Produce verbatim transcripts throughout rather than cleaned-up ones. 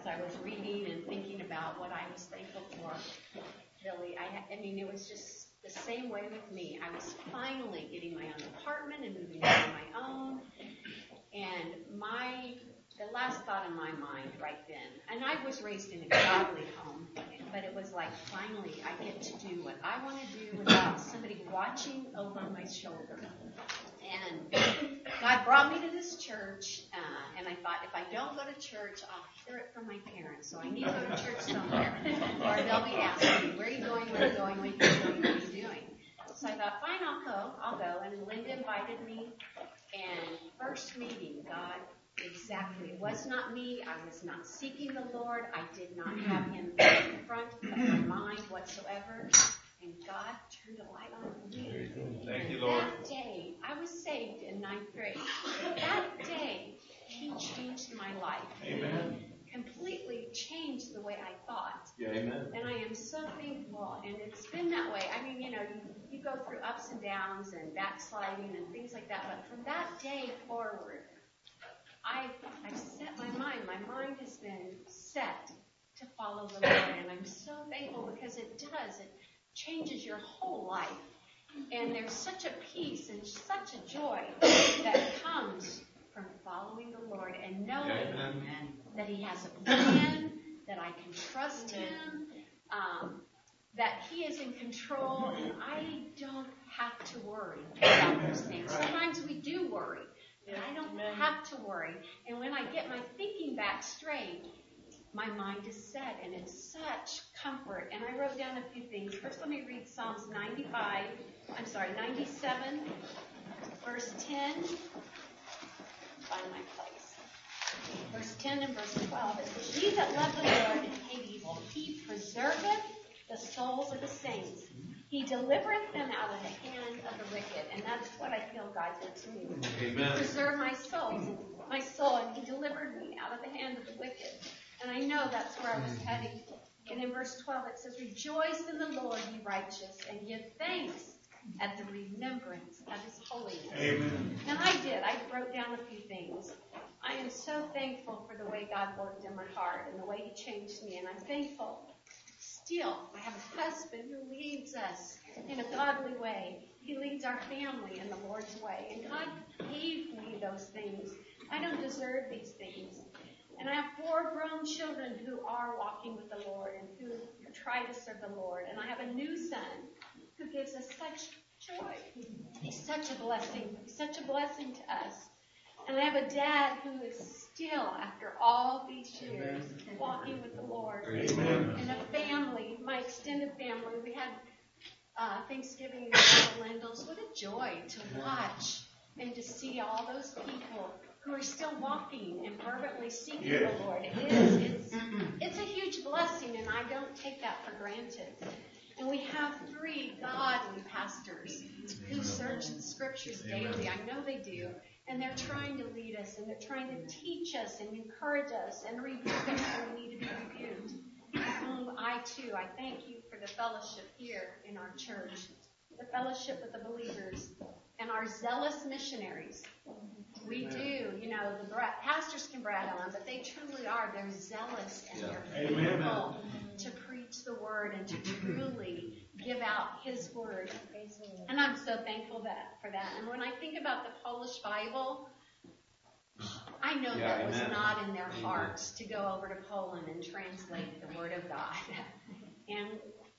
I was reading and thinking about what I was thankful for, really, I, I mean, it was just the same way with me. I was finally getting my own apartment and moving out on my own. And my, the last thought in my mind right then, and I was raised in a godly home, but it was like, finally, I get to do what I want to do without somebody watching over my shoulder. And God brought me to this church, uh, and I thought, if I don't go to church, I'll hear it from my parents. So I need to go to church somewhere, or they'll be asking me, where are you going, where are you going, what are you doing, what are you doing? So I thought, fine, I'll go, I'll go. And Linda invited me, and first meeting, God, exactly, it was not me. I was not seeking the Lord. I did not have him in front of my mind whatsoever. And God turned a light on me. Thank you, and Lord. That day, I was saved in ninth grade. That day, he changed my life. Amen. Completely changed the way I thought. Yeah, amen. And I am so thankful. And it's been that way. I mean, you know, you, you go through ups and downs and backsliding and things like that. But from that day forward, I've, I've set my mind. My mind has been set to follow the Lord. And I'm so thankful because it does. It changes your whole life. And there's such a peace and such a joy that comes from following the Lord and knowing yeah, that he has a plan, that I can trust him, um, that he is in control, and I don't have to worry about those things. Sometimes we do worry, but I don't have to worry. And when I get my thinking back straight, my mind is set, and it's such comfort. And I wrote down a few things. First, let me read Psalms ninety-five, I'm sorry, ninety-seven, verse ten. Find my place. Verse ten and verse twelve. It says, "Ye that love the Lord and hate evil, he preserveth the souls of the saints. He delivereth them out of the hand of the wicked." And that's what I feel God did to me. Amen. He preserved my soul, my soul, and he delivered me out of the hand of the wicked. And I know that's where I was heading. And in verse twelve it says, "Rejoice in the Lord, ye righteous, and give thanks at the remembrance of his holiness." Amen. And I did. I wrote down a few things. I am so thankful for the way God worked in my heart and the way he changed me. And I'm thankful still I have a husband who leads us in a godly way. He leads our family in the Lord's way. And God gave me those things. I don't deserve these things. And I have four grown children who are walking with the Lord and who try to serve the Lord. And I have a new son who gives us such joy. He's such a blessing. He's such a blessing to us. And I have a dad who is still, after all these years, Amen. Walking with the Lord. Amen. And a family, my extended family. We had uh, Thanksgiving in the Lindels. What a joy to watch and to see all those people who are still walking and fervently seeking yeah. the Lord. It is, it's, it's a huge blessing, and I don't take that for granted. And we have three godly pastors who search the scriptures daily. I know they do. And they're trying to lead us, and they're trying to teach us and encourage us and rebuke us when we need to be rebuked. Um, I, too, I thank you for the fellowship here in our church, the fellowship with the believers, and our zealous missionaries. We do, you know, the bra- pastors can brag on them, but they truly are. They're zealous and they're faithful to preach the word and to truly give out his word. And I'm so thankful that for that. And when I think about the Polish Bible, I know yeah, that was amen. Not in their hearts to go over to Poland and translate the word of God. And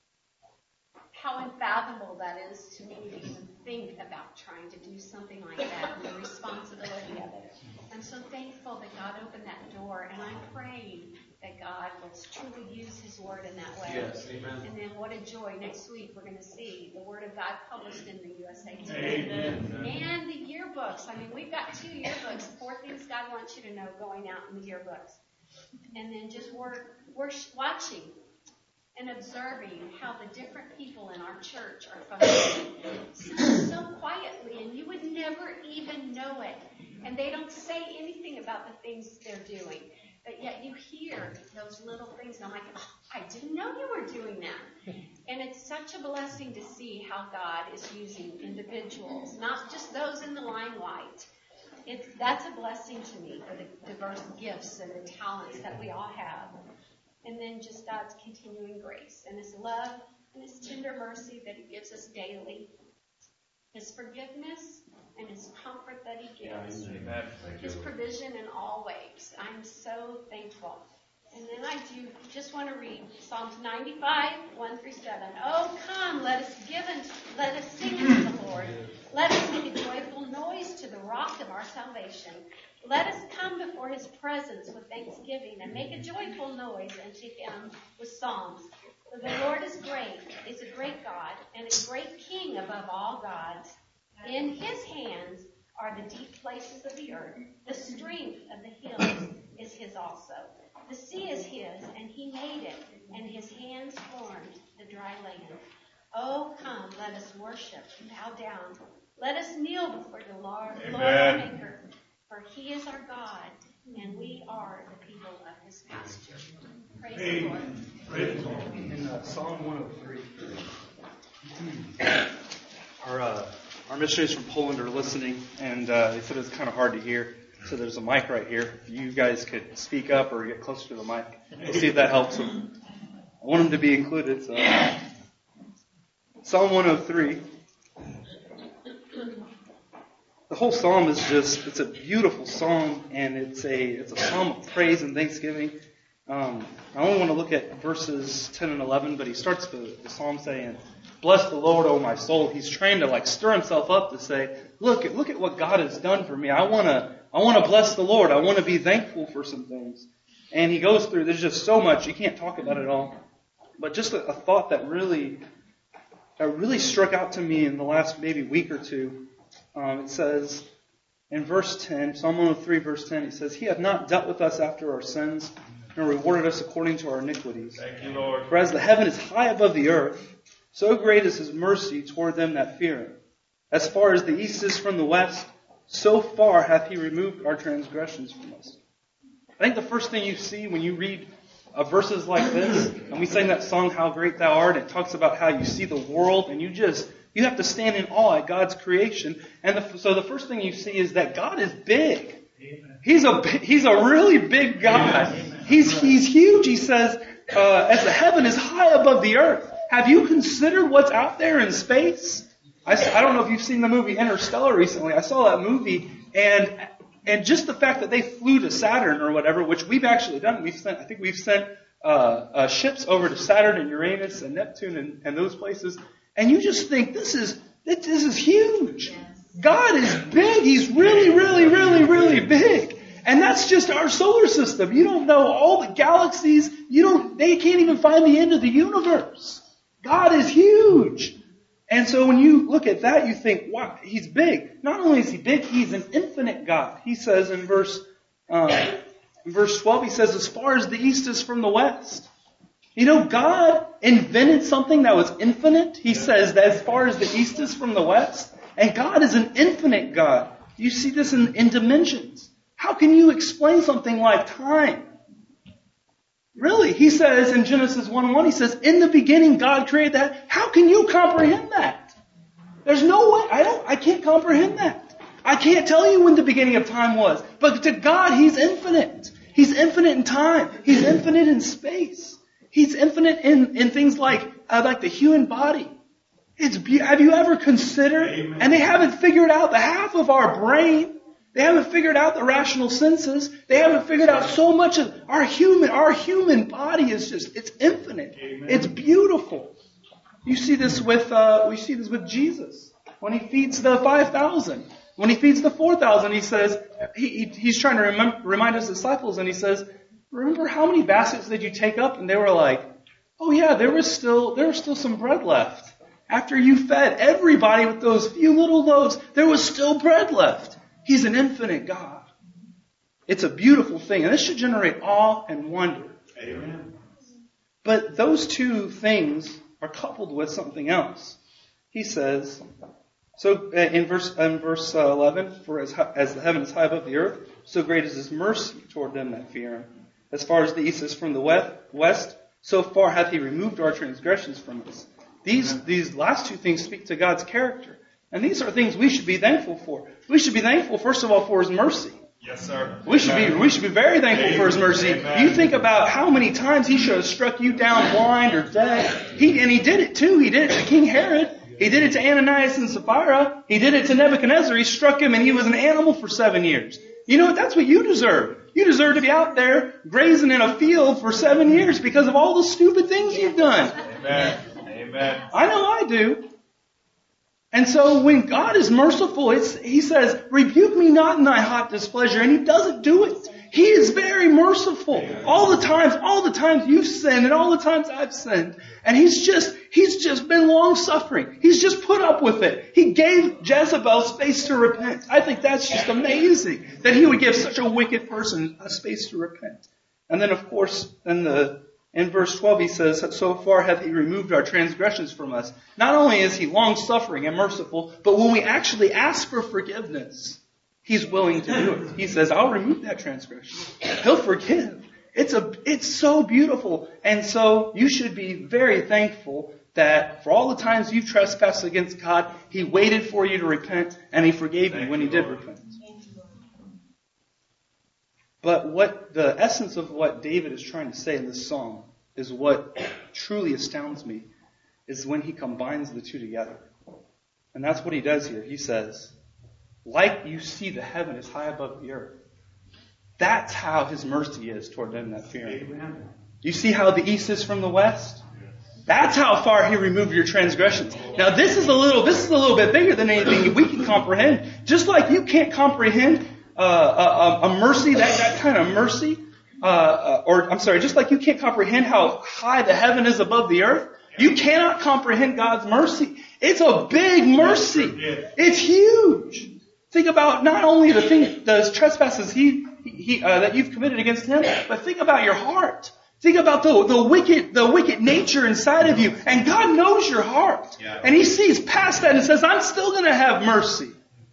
how unfathomable that is to me to even think about trying to do something like that and the responsibility of it. I'm so thankful that God opened that door, and I'm praying that God will truly use his word in that way. Yes, amen. And then what a joy. Next week we're going to see the word of God published in the U S A Today. Amen. And the yearbooks. I mean, we've got two yearbooks, four things God wants you to know going out in the yearbooks. And then just work, work, watching and observing how the different people in our church are functioning so, so quietly, and you would never even know it. And they don't say anything about the things they're doing. But yet you hear those little things, and I'm like, oh, I didn't know you were doing that. And it's such a blessing to see how God is using individuals, not just those in the limelight. it's, that's a blessing to me for the diverse gifts and the talents that we all have. And then just God's continuing grace and His love and His tender mercy that He gives us daily. His forgiveness and His comfort that He gives. Amen. His provision in all ways. I'm so thankful. And then I do just want to read Psalms ninety-five, one through seven. Oh, come, let us give and let us sing unto the Lord. Let us make a joyful noise to the rock of our salvation. Let us come before His presence with thanksgiving and make a joyful noise unto Him with psalms. For the Lord is great, is a great God, and a great King above all gods. In His hands are the deep places of the earth. The strength of the hills is His also. The sea is His, and He made it, and His hands formed the dry land. Oh, come, let us worship and bow down. Let us kneel before the Lord, Lord our Maker, for He is our God, and we are the people of His pasture. Praise hey, the Lord. Praise the Lord. In uh, Psalm one oh three, our uh, our missionaries from Poland are listening, and uh, they said it's kind of hard to hear. So there's a mic right here. If you guys could speak up or get closer to the mic, we'll see if that helps them. I want them to be included. So Psalm one oh three. The whole psalm is just, it's a beautiful psalm, and it's a it's a psalm of praise and thanksgiving. Um, I only want to look at verses ten and eleven, but he starts the, the psalm saying, "Bless the Lord, O my soul." He's trying to like stir himself up to say, look, look at what God has done for me. I want to I want to bless the Lord. I want to be thankful for some things. And he goes through, there's just so much, you can't talk about it all. But just a, a thought that really, that really struck out to me in the last maybe week or two. Um, it says in verse ten, Psalm one oh three, verse ten, it says, "He hath not dealt with us after our sins, nor rewarded us according to our iniquities. Thank you, Lord. For as the heaven is high above the earth, so great is His mercy toward them that fear Him. As far as the east is from the west, so far hath He removed our transgressions from us." I think the first thing you see when you read uh, verses like this, and we sang that song, "How Great Thou Art," it talks about how you see the world, and you just, you have to stand in awe at God's creation. And the, so the first thing you see is that God is big. Amen. He's a He's a really big God. Amen. He's He's huge. He says, uh, "As the heaven is high above the earth." Have you considered what's out there in space? I, I don't know if you've seen the movie Interstellar recently. I saw that movie, and and just the fact that they flew to Saturn or whatever, which we've actually done. We've sent, I think we've sent uh, uh, ships over to Saturn and Uranus and Neptune and, and those places. And you just think this is this is huge. God is big. He's really, really, really, really big. And that's just our solar system. You don't know all the galaxies. You don't. They can't even find the end of the universe. God is huge. And so when you look at that, you think, wow, He's big. Not only is He big, He's an infinite God. He says in verse uh, in verse twelve, He says, "As far as the east is from the west." You know, God invented something that was infinite. He says that as far as the east is from the west. And God is an infinite God. You see this in, in dimensions. How can you explain something like time? Really, He says in Genesis one one, He says, "In the beginning God created that." How can you comprehend that? There's no way. I don't, I can't comprehend that. I can't tell you when the beginning of time was. But to God, He's infinite. He's infinite in time. He's infinite in space. He's infinite in, in things like, uh, like the human body. It's, have you ever considered? Amen. And they haven't figured out the half of our brain. They haven't figured out the rational senses. They haven't figured out so much of our human, our human body is just, it's infinite. Amen. It's beautiful. You see this with, uh, we see this with Jesus. When He feeds the five thousand. When He feeds the four thousand, He says, he, he, He's trying to remember, remind His disciples, and He says, "Remember how many baskets did you take up?" And they were like, "Oh yeah, there was still, there was still some bread left. After you fed everybody with those few little loaves, there was still bread left." He's an infinite God. It's a beautiful thing. And this should generate awe and wonder. Amen. But those two things are coupled with something else. He says, so in verse, in verse eleven, "For as, as the heaven is high above the earth, so great is His mercy toward them that fear Him. As far as the east is from the west, so far hath He removed our transgressions from us." These, these last two things speak to God's character. And these are things we should be thankful for. We should be thankful, first of all, for His mercy. Yes, sir. We should be we should be very thankful for His mercy. Amen. You think about how many times He should have struck you down blind or dead. He and He did it too. He did it to King Herod. He did it to Ananias and Sapphira. He did it to Nebuchadnezzar. He struck him and he was an animal for seven years. You know what? That's what you deserve. You deserve to be out there grazing in a field for seven years because of all the stupid things you've done. Amen. Amen. I know I do. And so when God is merciful, it's, He says, rebuke me not in thy hot displeasure. And He doesn't do it. He is very merciful. All the times, all the times you've sinned and all the times I've sinned. And He's just, He's just been long suffering. He's just put up with it. He gave Jezebel space to repent. I think that's just amazing that He would give such a wicked person a space to repent. And then of course, in the, in verse twelve, He says, so far hath He removed our transgressions from us. Not only is He long suffering and merciful, but when we actually ask for forgiveness, He's willing to do it. He says, I'll remove that transgression. He'll forgive. It's a, it's so beautiful. And so you should be very thankful that for all the times you've trespassed against God, He waited for you to repent and He forgave you when you did repent. But what the essence of what David is trying to say in this song is what truly astounds me, is when he combines the two together. And that's what he does here. He says, like you see the heaven is high above the earth. That's how His mercy is toward them that fear Him. You see how the east is from the west? That's how far He removed your transgressions. Now this is a little, this is a little bit bigger than anything we can comprehend. Just like you can't comprehend uh, a, a mercy, that, that kind of mercy, uh, uh, or I'm sorry, just like you can't comprehend how high the heaven is above the earth, you cannot comprehend God's mercy. It's a big mercy. It's huge. Think about not only the thing, the trespasses he, he, uh, that you've committed against Him, but think about your heart. Think about the, the wicked, the wicked nature inside of you. And God knows your heart. And He sees past that and says, I'm still going to have mercy.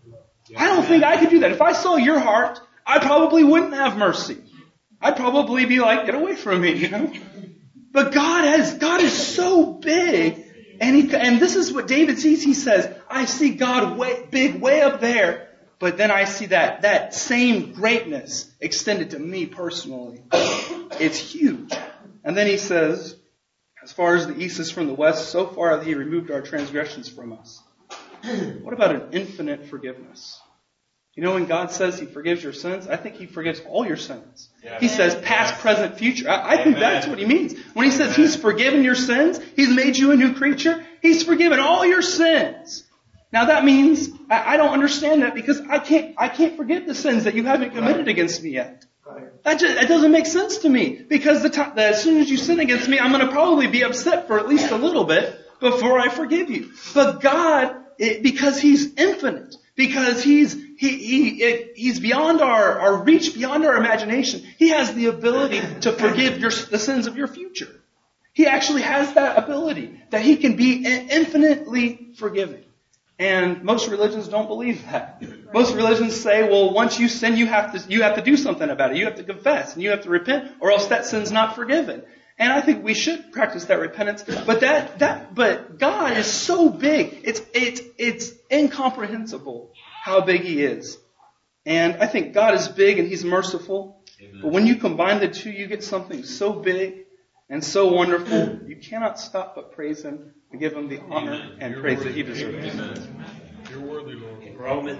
I don't think I could do that. If I saw your heart, I probably wouldn't have mercy. I'd probably be like, get away from me, you know? But God has, God is so big. And he, and this is what David sees. He says, I see God way, big way up there, but then I see that, that same greatness extended to me personally. It's huge. And then he says, as far as the east is from the west, so far hath He removed our transgressions from us. What about an infinite forgiveness? You know, when God says He forgives your sins, I think He forgives all your sins. Yeah. He says past, yes. present, future. I, I think that's what He means. When He says Amen. He's forgiven your sins, He's made you a new creature, He's forgiven all your sins. Now that means, I, I don't understand that because I can't, I can't forgive the sins that you haven't committed against me yet. That, just, that doesn't make sense to me because the time, as soon as you sin against me, I'm going to probably be upset for at least a little bit before I forgive you. But God, it, because He's infinite, because He's He He it, He's beyond our, our reach, beyond our imagination. He has the ability to forgive your, the sins of your future. He actually has that ability that He can be infinitely forgiving. And most religions don't believe that. Most religions say, well, once you sin, you have to you have to do something about it. You have to confess and you have to repent, or else that sin's not forgiven. And I think we should practice that repentance. But that that but God is so big, it's it's it's incomprehensible how big He is. And I think God is big and He's merciful. Amen. But when you combine the two, you get something so big and so wonderful, you cannot stop but praise Him and give Him the honor Amen. And You're praise worthy. That He deserves. Amen. You're worthy, Lord. Roman.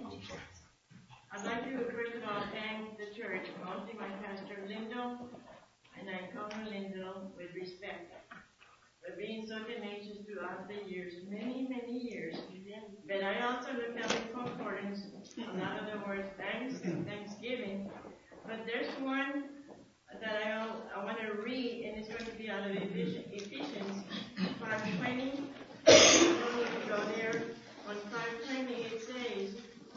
I'd like to first of all thank the church, mostly my pastor Lindo, and I call her Lindo with respect, for being so tenacious throughout the years, many, many years. But I also looked at the concordance, a lot of the words thanks and thanksgiving. But there's one that I, I want to read, and it's going to be out of Ephesians five twenty. I want to go there. On five twenty it says,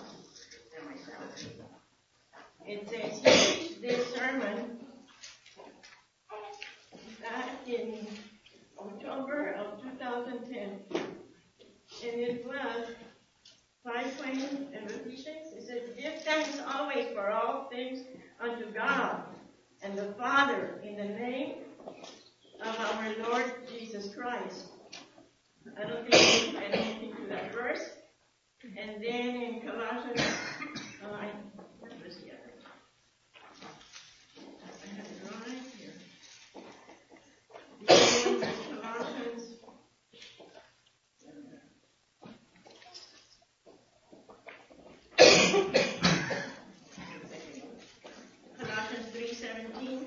it says, He preached this sermon back in October of two thousand ten. And it was five twenty in Ephesians. It says, give thanks always for all things unto God and the Father in the name of our Lord Jesus Christ. I don't think I don't think to that verse, And then in Colossians, uh, I, what was the other? I have it right here. Then Colossians, Colossians three seventeen.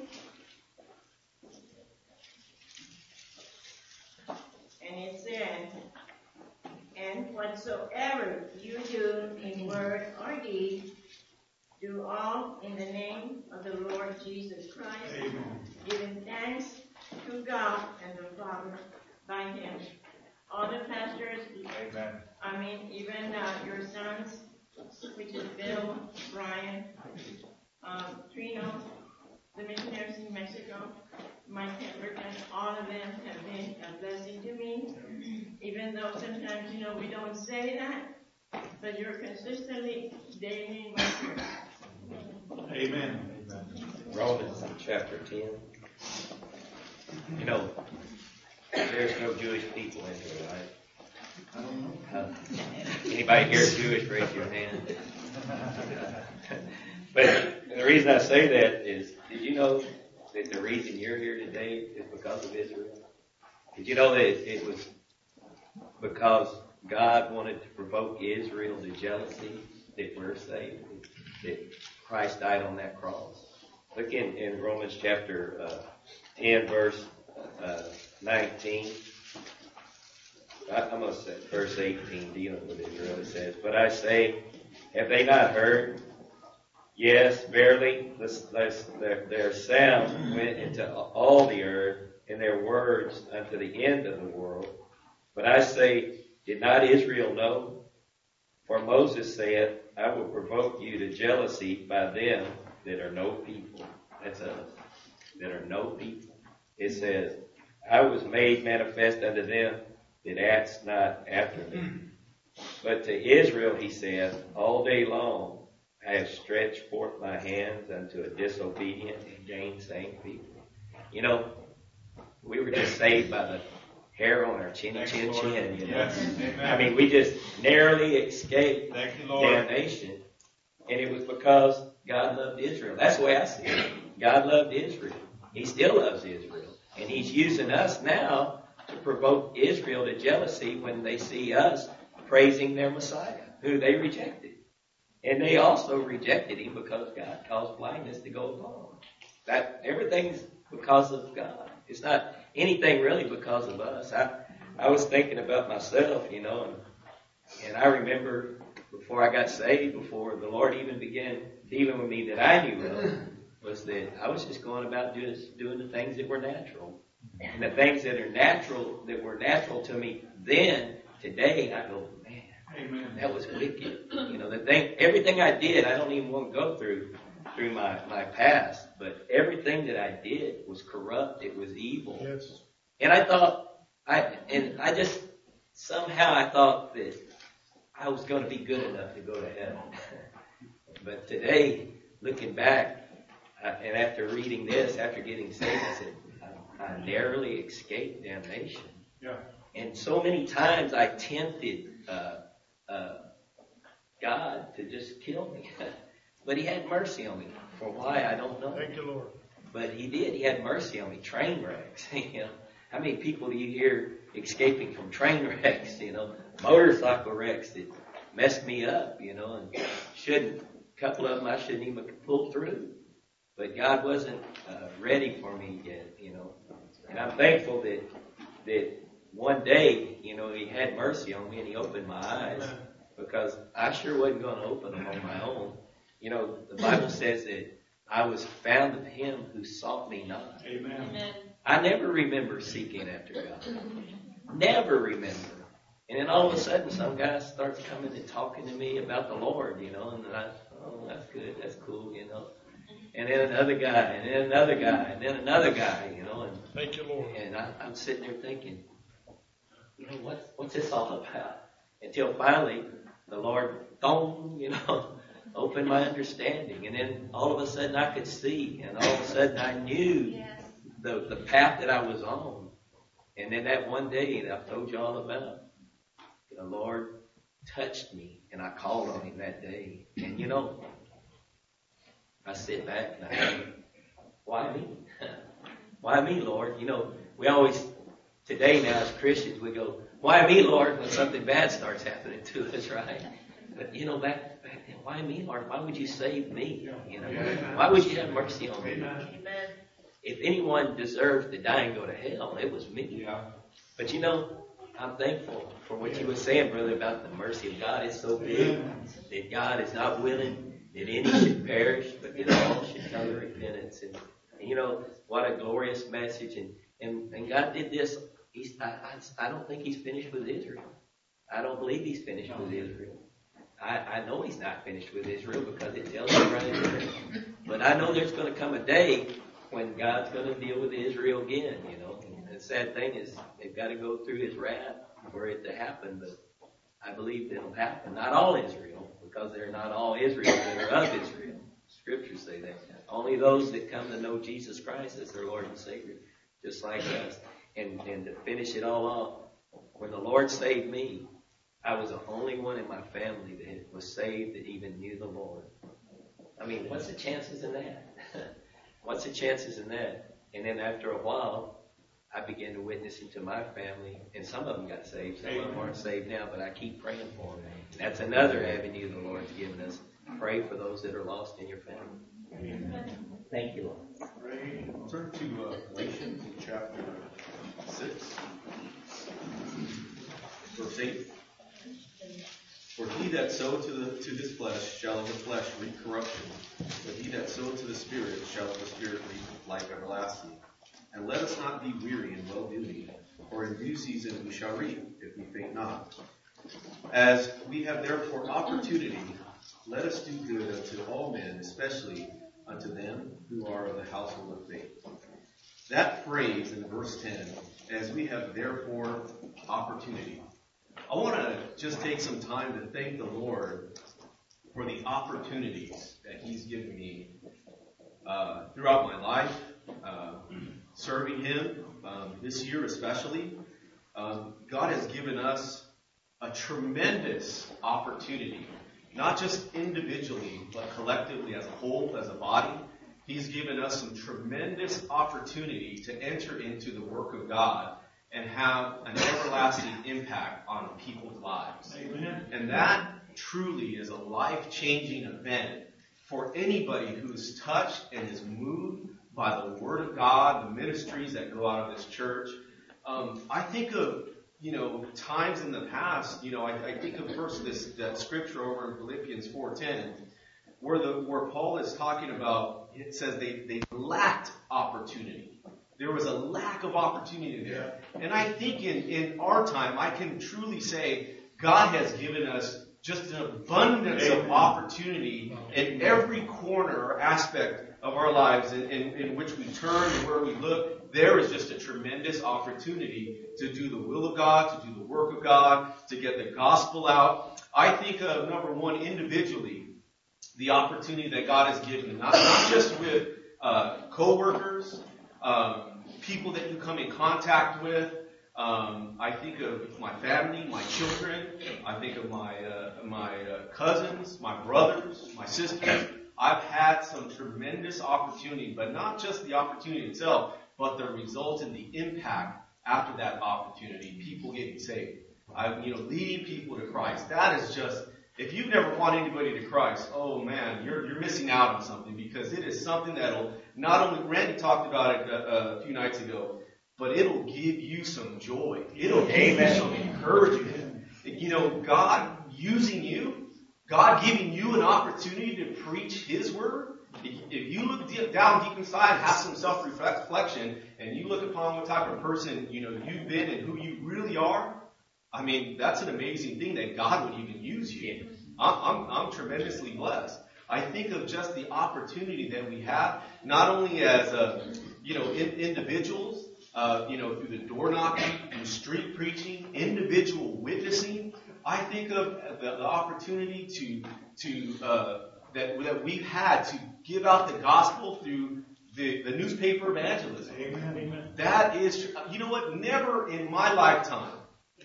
And it said, and whatsoever you do in word or deed, do all in the name of the Lord Jesus Christ, Amen. Giving thanks to God and the Father by Him. All the pastors, Amen. I mean, even uh, your sons, which is Bill, Brian, um, Trino, the missionaries in Mexico, Mike Pemberton, all of them have been a blessing to me. Even though sometimes, you know, we don't say that, but you're consistently daily in my prayer. Amen. Romans chapter ten. You know, there's no Jewish people in here, right? I don't know. Uh, anybody here Jewish, raise your hand. But the reason I say that is, did you know that the reason you're here today is because of Israel? Did you know that it was because God wanted to provoke Israel to jealousy that we're saved, that Christ died on that cross? Look in, in Romans chapter uh, ten, verse uh, nineteen. I, I'm going to say verse eighteen, dealing with Israel. It says, but I say, have they not heard? Yes, verily, this, this, their, their sound went into all the earth, and their words unto the end of the world. But I say, did not Israel know? For Moses saith, I will provoke you to jealousy by them that are no people. That's us. That are no people. It says, I was made manifest unto them that asked not after me. But to Israel he saith, all day long I have stretched forth my hands unto a disobedient and gainsaying people. You know, we were just saved by the hair on our chinny chin chin, you know. Yes. I mean, we just narrowly escaped Thank you, Lord. damnation. And it was because God loved Israel. That's the way I see it. God loved Israel. He still loves Israel. And He's using us now to provoke Israel to jealousy when they see us praising their Messiah, who they rejected. And they also rejected Him because God caused blindness to go along. That everything's because of God. It's not anything really because of us. I, I was thinking about myself, you know, and, and I remember before I got saved, before the Lord even began dealing with me that I knew of, was that I was just going about just doing the things that were natural. And the things that are natural, that were natural to me then, today, I go, man, Amen. That was wicked. You know, the thing, everything I did, I don't even want to go through through my, my past, but everything that I did was corrupt. It was evil. Yes. And I thought, I and I just, somehow I thought that I was going to be good enough to go to heaven. But today, looking back, uh, and after reading this, after getting saved, I said, I, I narrowly escaped damnation. Yeah. And so many times I tempted uh, uh, God to just kill me. But He had mercy on me. For why, I don't know. Thank you, Lord. But He did. He had mercy on me. Train wrecks. You know, how many people do you hear escaping from train wrecks? You know, motorcycle wrecks that messed me up. You know, and shouldn't. A couple of them I shouldn't even pull through. But God wasn't uh, ready for me yet. You know, and I'm thankful that that one day, you know, He had mercy on me and He opened my eyes, because I sure wasn't going to open them on my own. You know, the Bible says that I was found of Him who sought me not. Amen. Amen. I never remember seeking after God. Never remember. And then all of a sudden, some guy starts coming and talking to me about the Lord, you know, and I, oh, that's good, that's cool, you know. And then another guy, and then another guy, and then another guy, you know. And, Thank you, Lord. And I, I'm sitting there thinking, you know, what, what's this all about? Until finally, the Lord, boom, you know, opened my understanding. And then all of a sudden I could see. And all of a sudden I knew Yes. the, the path that I was on. And then that one day that I've told you all about, the Lord touched me, and I called on him that day. And you know, I sit back and I think, why me? Why me, Lord? You know, we always, today now as Christians, we go, why me, Lord, when something bad starts happening to us, right? But you know, back, back then, why me, Lord? Why would you save me? You know, why would you have mercy on me? Amen. If anyone deserved to die and go to hell, it was me. Yeah. But you know, I'm thankful for what you were saying, brother, about the mercy of God is so big that God is not willing that any should perish, but that all should come to repentance. And, and you know, what a glorious message. And, and, and God did this. He's, I, I, I don't think he's finished with Israel. I don't believe he's finished with Israel. I, I know he's not finished with Israel because it tells me right there. But I know there's going to come a day when God's going to deal with Israel again, you know. And the sad thing is they've got to go through his wrath for it to happen, but I believe it'll happen. Not all Israel, because they're not all Israel that are of Israel. Scriptures say that. Only those that come to know Jesus Christ as their Lord and Savior, just like us. And, and to finish it all off, when the Lord saved me, I was the only one in my family that was saved that even knew the Lord. I mean, what's the chances in that? What's the chances in that? And then after a while, I began to witness into my family, and some of them got saved. Some of them aren't saved now, but I keep praying for them. That's another avenue the Lord's given us. Pray for those that are lost in your family. Amen. Thank you, Lord. Pray. Turn to uh, Galatians chapter six, verse eight. For he that sowed to, the, to his flesh shall of the flesh reap corruption, but he that sowed to the Spirit shall of the Spirit reap life everlasting. And let us not be weary in well-doing, for in due season we shall reap, if we faint not. As we have therefore opportunity, let us do good unto all men, especially unto them who are of the household of faith. That phrase in verse ten, as we have therefore opportunity. I want to just take some time to thank the Lord for the opportunities that he's given me uh, throughout my life, uh, serving him um, this year especially. Um, God has given us a tremendous opportunity, not just individually, but collectively as a whole, as a body. He's given us some tremendous opportunity to enter into the work of God and have an everlasting impact on people's lives. Amen. And that truly is a life-changing event for anybody who is touched and is moved by the Word of God, the ministries that go out of this church. Um, I think of, you know, times in the past, you know, I, I think of first this, that scripture over in Philippians four ten, where the, where Paul is talking about, it says they, they lacked opportunity. There was a lack of opportunity there. And I think in, in our time, I can truly say God has given us just an abundance of opportunity in every corner or aspect of our lives in, in, in which we turn and where we look. There is just a tremendous opportunity to do the will of God, to do the work of God, to get the gospel out. I think of, number one, individually, the opportunity that God has given, not, not just with uh, co-workers, um, people that you come in contact with. Um, I think of my family, my children. I think of my uh, my uh, cousins, my brothers, my sisters. I've had some tremendous opportunity, but not just the opportunity itself, but the result and the impact after that opportunity. People getting saved. I, you know, leading people to Christ. That is just. If you've never brought anybody to Christ, oh man, you're you're missing out on something, because it is something that'll not only, Randy talked about it a, a few nights ago, but it'll give you some joy. It'll give Amen. You some encouragement. You know, God using you, God giving you an opportunity to preach His word. If you look deep, down deep inside, have some self-reflection, and you look upon what type of person, you know, you've been and who you really are, I mean, that's an amazing thing that God would even use you. I'm, I'm, I'm tremendously blessed. I think of just the opportunity that we have, not only as, uh, you know, in, individuals, uh, you know, through the door knocking, through street preaching, individual witnessing. I think of the, the opportunity to, to, uh, that, that we've had to give out the gospel through the, the newspaper evangelism. Amen. That is, you know what, never in my lifetime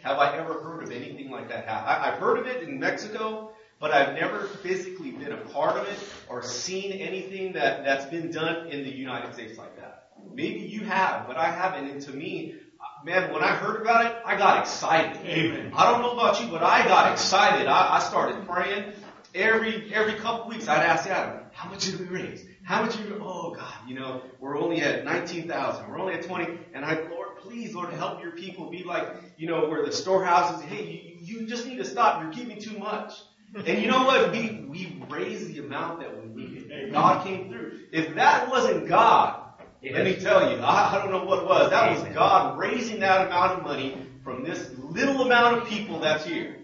have I ever heard of anything like that happen. I, I've heard of it in Mexico, but I've never physically been a part of it or seen anything that, that's been done in the United States like that. Maybe you have, but I haven't. And to me, man, when I heard about it, I got excited. Amen. I don't know about you, but I got excited. I, I started praying. Every every couple weeks, I'd ask Adam, how much did we raise? How much did we, oh God, you know, we're only at nineteen thousand. We're only at twenty. And I, Lord, please, Lord, help your people be like, you know, where the storehouses, hey, you, you just need to stop. You're giving too much. And you know what? We, we raised the amount that we needed. God came through. If that wasn't God, let me tell you, I, I don't know what it was. That was God raising that amount of money from this little amount of people that's here.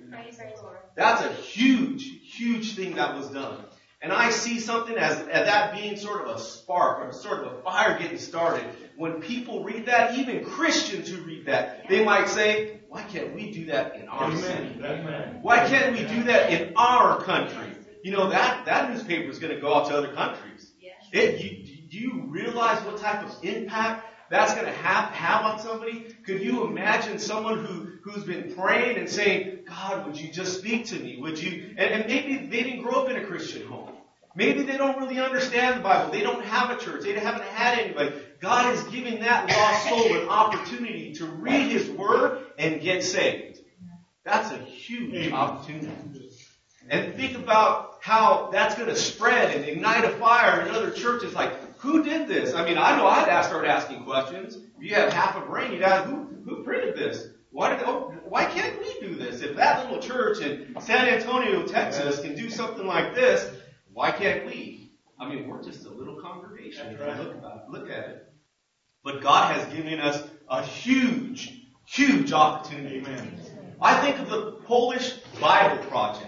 That's a huge, huge thing that was done. And I see something as, as that being sort of a spark or sort of a fire getting started. When people read that, even Christians who read that, they might say, why can't we do that in our city? Why can't we do that in our country? You know, that, that newspaper is going to go out to other countries. It, you, do you realize what type of impact that's going to have, have on somebody? Could you imagine someone who, who's been praying and saying, God, would you just speak to me? Would you, and, and maybe they didn't grow up in a Christian home. Maybe they don't really understand the Bible. They don't have a church. They haven't had anybody. God is giving that lost soul an opportunity to read His Word and get saved. That's a huge opportunity. And think about how that's going to spread and ignite a fire in other churches. Like, who did this? I mean, I know I'd ask, start asking questions. If you have half a brain, you'd ask, who, who printed this? Why did? Oh, why can't we do this? If that little church in San Antonio, Texas, can do something like this, why can't we? I mean, we're just a little congregation if you look about it, look at it. But God has given us a huge, huge opportunity. Amen. I think of the Polish Bible Project.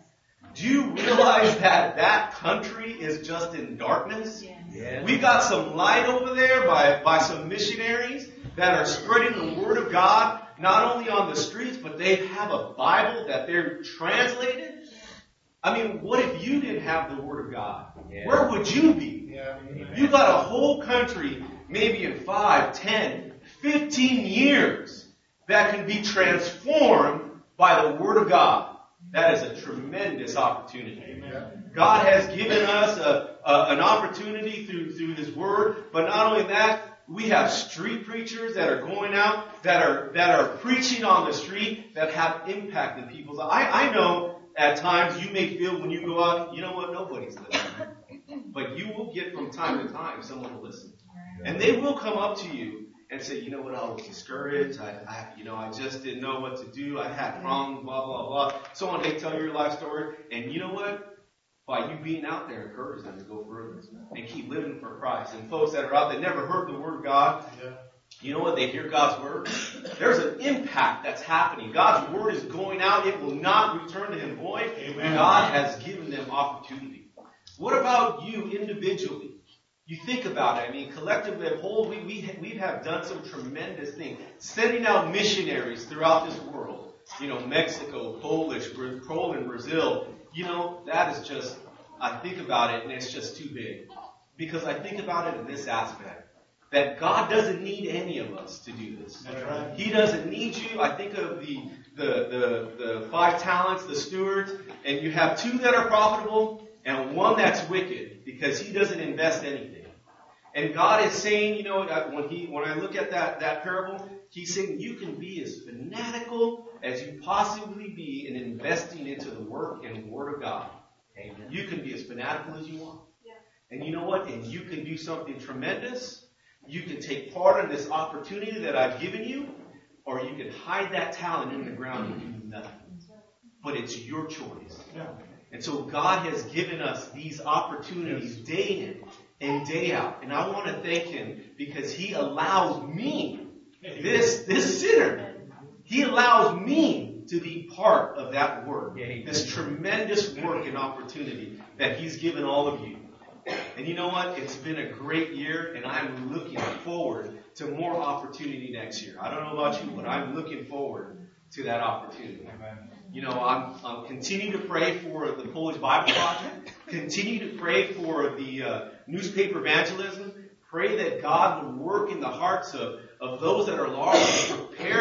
Do you realize that that country is just in darkness? Yeah. We got some light over there by, by some missionaries that are spreading the Word of God, not only on the streets, but they have a Bible that they're translated. I mean, what if you didn't have the Word of God? Yeah. Where would you be? Yeah. You got a whole country, maybe in five, ten, fifteen years, that can be transformed by the Word of God. That is a tremendous opportunity. Amen. God has given us a, a, an opportunity through, through His Word, but not only that, we have street preachers that are going out, that are, that are preaching on the street, that have impact in people's lives. I, I know at times you may feel when you go out, you know what, nobody's listening. But you will get from time to time someone will listen. And they will come up to you and say, you know what, I was discouraged. I, I, you know, I just didn't know what to do. I had problems, blah, blah, blah. So on, they tell your life story. And you know what? By you being out there, encourage them to go further and keep living for Christ. And folks that are out that never heard the Word of God, you know what? They hear God's Word. There's an impact that's happening. God's Word is going out. It will not return to Him void. Amen. God has given them opportunity. What about you individually? You think about it. I mean, collectively, as a whole, we, we, we have done some tremendous things. Sending out missionaries throughout this world. You know, Mexico, Polish, Poland, Brazil. You know, that is just, I think about it and it's just too big. Because I think about it in this aspect. That God doesn't need any of us to do this. That's right. He doesn't need you. I think of the, the, the, the five talents, the stewards, and you have two that are profitable and one that's wicked because he doesn't invest anything. And God is saying, you know, when he, when I look at that, that parable, He's saying you can be as fanatical as you possibly be in investing into the work and Word of God. Amen. You can be as fanatical as you want. Yeah. And you know what? And you can do something tremendous. You can take part in this opportunity that I've given you, or you can hide that talent in the ground and do nothing. But it's your choice. Yeah. And so God has given us these opportunities day in and day out. And I want to thank Him because He allows me, this, this sinner, He allows me to be part of that work. This tremendous work and opportunity that He's given all of you. And you know what? It's been a great year, and I'm looking forward to more opportunity next year. I don't know about you, but I'm looking forward to that opportunity. You know, I'm, I'm continue to pray for the Polish Bible Project. Continue to pray for the uh, newspaper evangelism. Pray that God would work in the hearts of, of those that are lost and prepare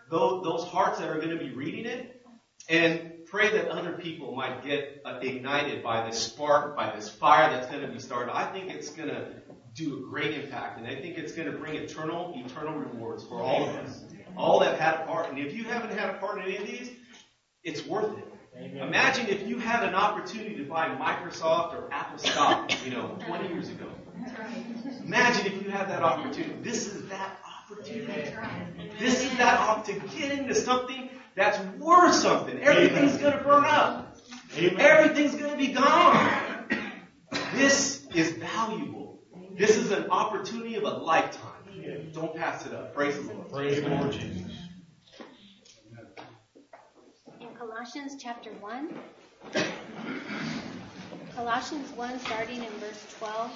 those, those hearts that are going to be reading it, and pray that other people might get uh, ignited by this spark, by this fire that's going to be started. I think it's going to do a great impact, and I think it's going to bring eternal, eternal rewards for all of us, all that had a part. And if you haven't had a part in any of these, it's worth it. Amen. Imagine if you had an opportunity to buy Microsoft or Apple stock, you know, twenty years ago. Imagine if you had that opportunity. This is that opportunity. This is that opportunity to get into something that's worth something. Everything's going to burn up. Amen. Everything's going to be gone. This is valuable. This is an opportunity of a lifetime. Don't pass it up. Praise the Lord. Praise the Lord Jesus. In Colossians chapter one, Colossians one, starting in verse twelve,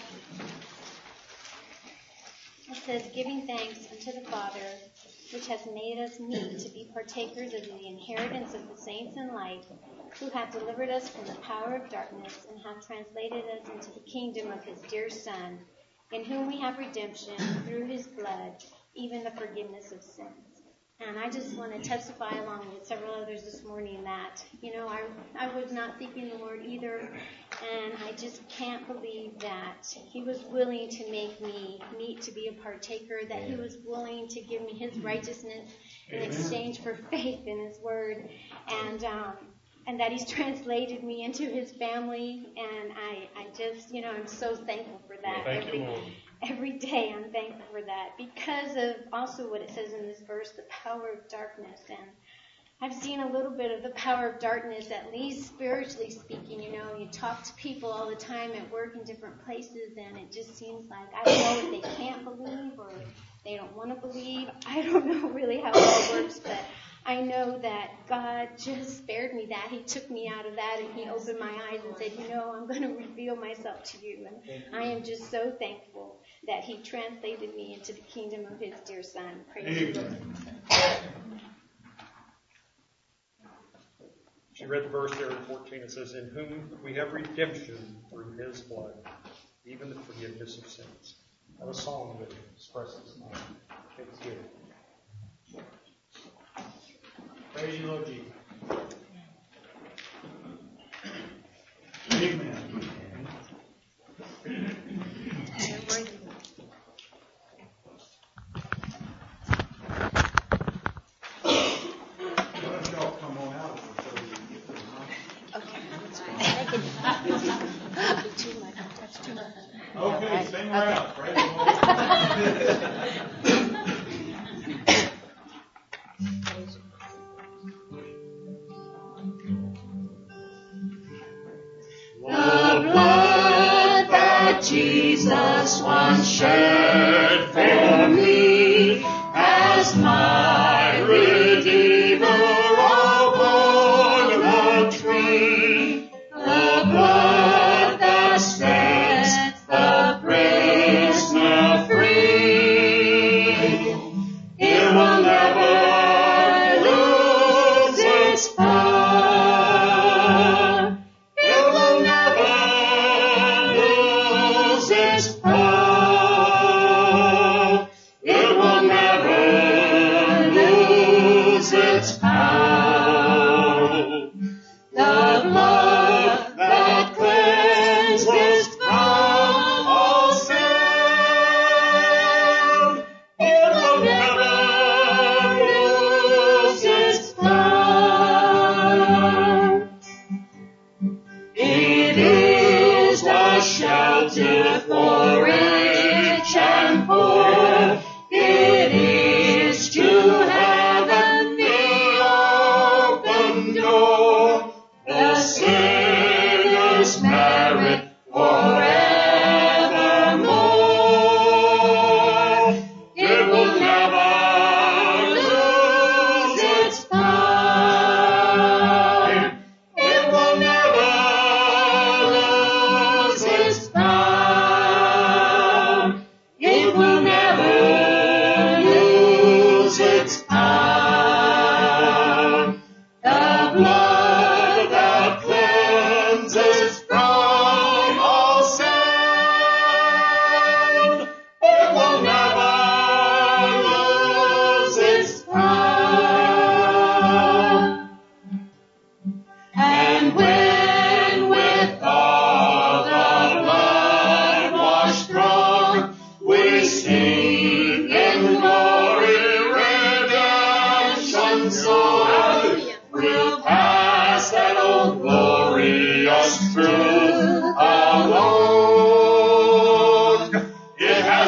it says, giving thanks unto the Father, which has made us meet to be partakers of the inheritance of the saints in light, who hath delivered us from the power of darkness, and hath translated us into the kingdom of his dear Son, in whom we have redemption through his blood, even the forgiveness of sins. And I just want to testify along with several others this morning that, you know, I I was not seeking the Lord either, and I just can't believe that he was willing to make me meet to be a partaker, that he was willing to give me his righteousness in exchange for faith in his word, and um, and that he's translated me into his family, and I, I just, you know, I'm so thankful for that. Thank every, you, Lord. every day I'm thankful for that because of also what it says in this verse, the power of darkness. And I've seen a little bit of the power of darkness, at least spiritually speaking. You know, you talk to people all the time at work in different places, and it just seems like, I don't know if they can't believe or they don't want to believe. I don't know really how it all works, but I know that God just spared me that. He took me out of that, and he opened my eyes and said, you know, I'm going to reveal myself to you. And I am just so thankful that he translated me into the kingdom of his dear Son. Praise the Lord. She read the verse there in fourteen. It says, in whom we have redemption through his blood, even the forgiveness of sins. That was a song that expresses that. It's good. Praise you, Lord Jesus. Amen. Okay, sing her out. Praise the The blood that Jesus once shed for me as my Redeemer upon the tree. The blood that sets the prisoner free. It will never lose its power. It will never lose its power.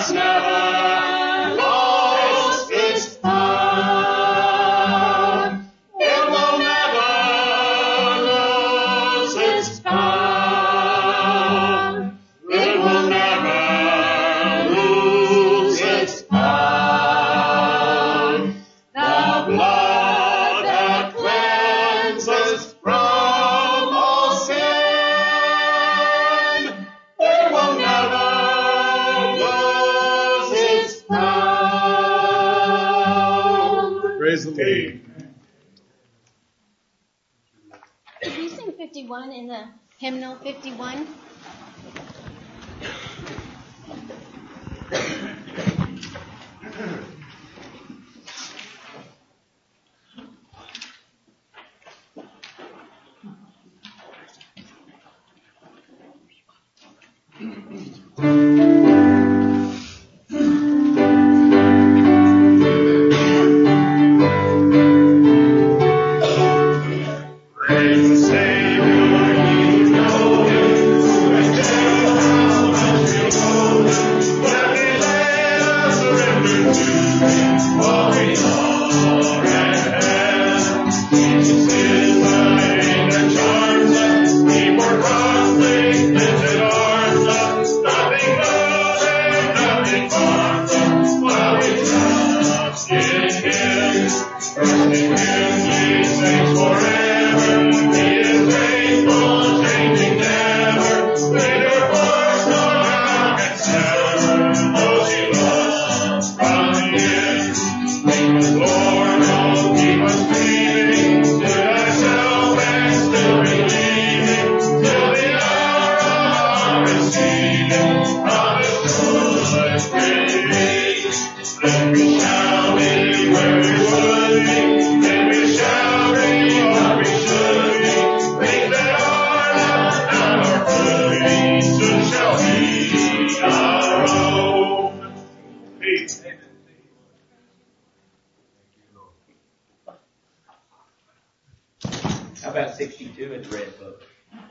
has never lost its power. It will never lose its power. It will never lose its power. The blood that cleanses from all sin, it will never lose its power. Praise the Lord. Could you sing fifty-one in the hymnal fifty-one? Praise the Savior, He knows and tell how much we owe Him. When we lay our surrender to Him, all we are and have. Jesus is the name that charms us, He for conflict lifted arms us. Nothing good and nothing harms us while we trust in Him. Trust in Him, He saves forever. He is faithful, changing never. Neither force nor how can sever those He loves from Him. Keep us, Lord, oh, keep us cleaving to Thyself and still believing till the hour of our receiving of His good release. Then we shall be where we would be, then we shall be what we should be. Things that are not our good, soon shall be our own. Peace. How about sixty-two in the red book?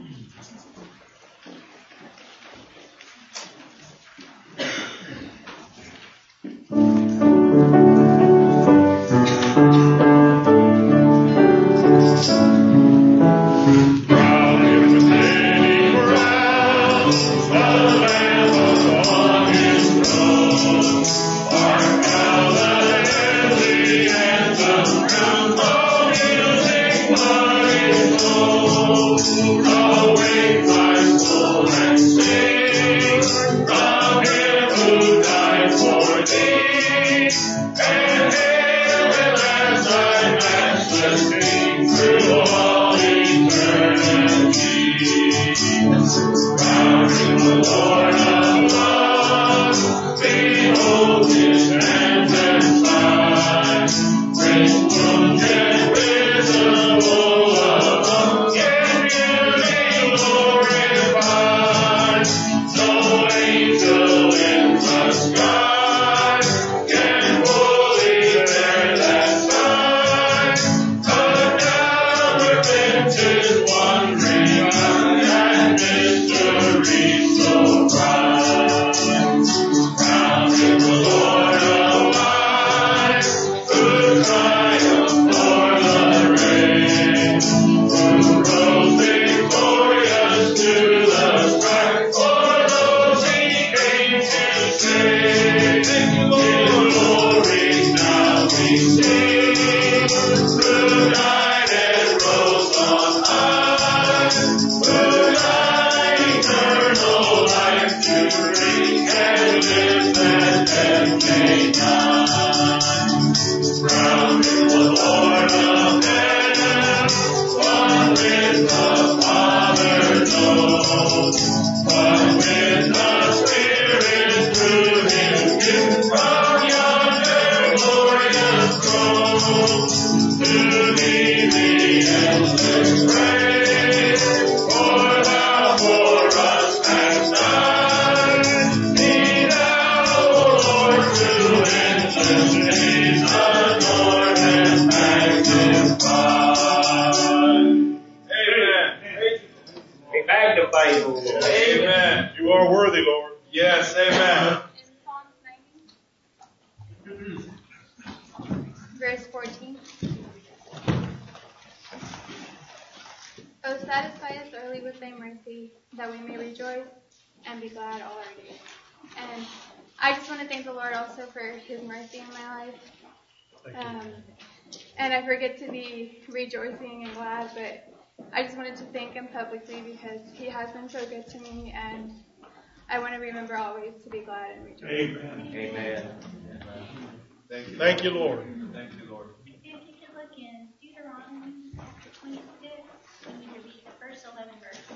Proud in the city ground, the Lamb upon His throne. Hark now the heavenly anthem round the music flooding flow. Awake thy soul and sing of Him who died for thee, and hail Him as thy matchless King through all eternity. Crowned in the Lord of love, behold His hands and side. Rich wounded, visible above, yet beauty glorified. No angel in the sky can fully bear that sight. But now within 'tis wondering and mystery so bright. Crowned in the Lord of life, who triumphed o'er the reign, who rose victorious to the strife for those He came to save. His glories now we sing, who died and rose on high, who died eternal life to bring, and lives that death may not. Crowned in the Lord of heaven, one with the Father known, one with the Spirit through Him given from yonder glorious throne. To Thee the endless praise, for Thou for us hast died. Be Thou, O Lord, to end verse fourteen. Oh, satisfy us early with thy mercy, that we may rejoice and be glad all our days. And I just want to thank the Lord also for his mercy in my life. Um, and I forget to be rejoicing and glad, but I just wanted to thank him publicly because he has been so good to me, and I want to remember always to be glad and rejoice. Amen. Amen. Thank you. Thank you, Lord. Thank you, Lord. If you could look in Deuteronomy chapter twenty-six, we need to read the first eleven verses.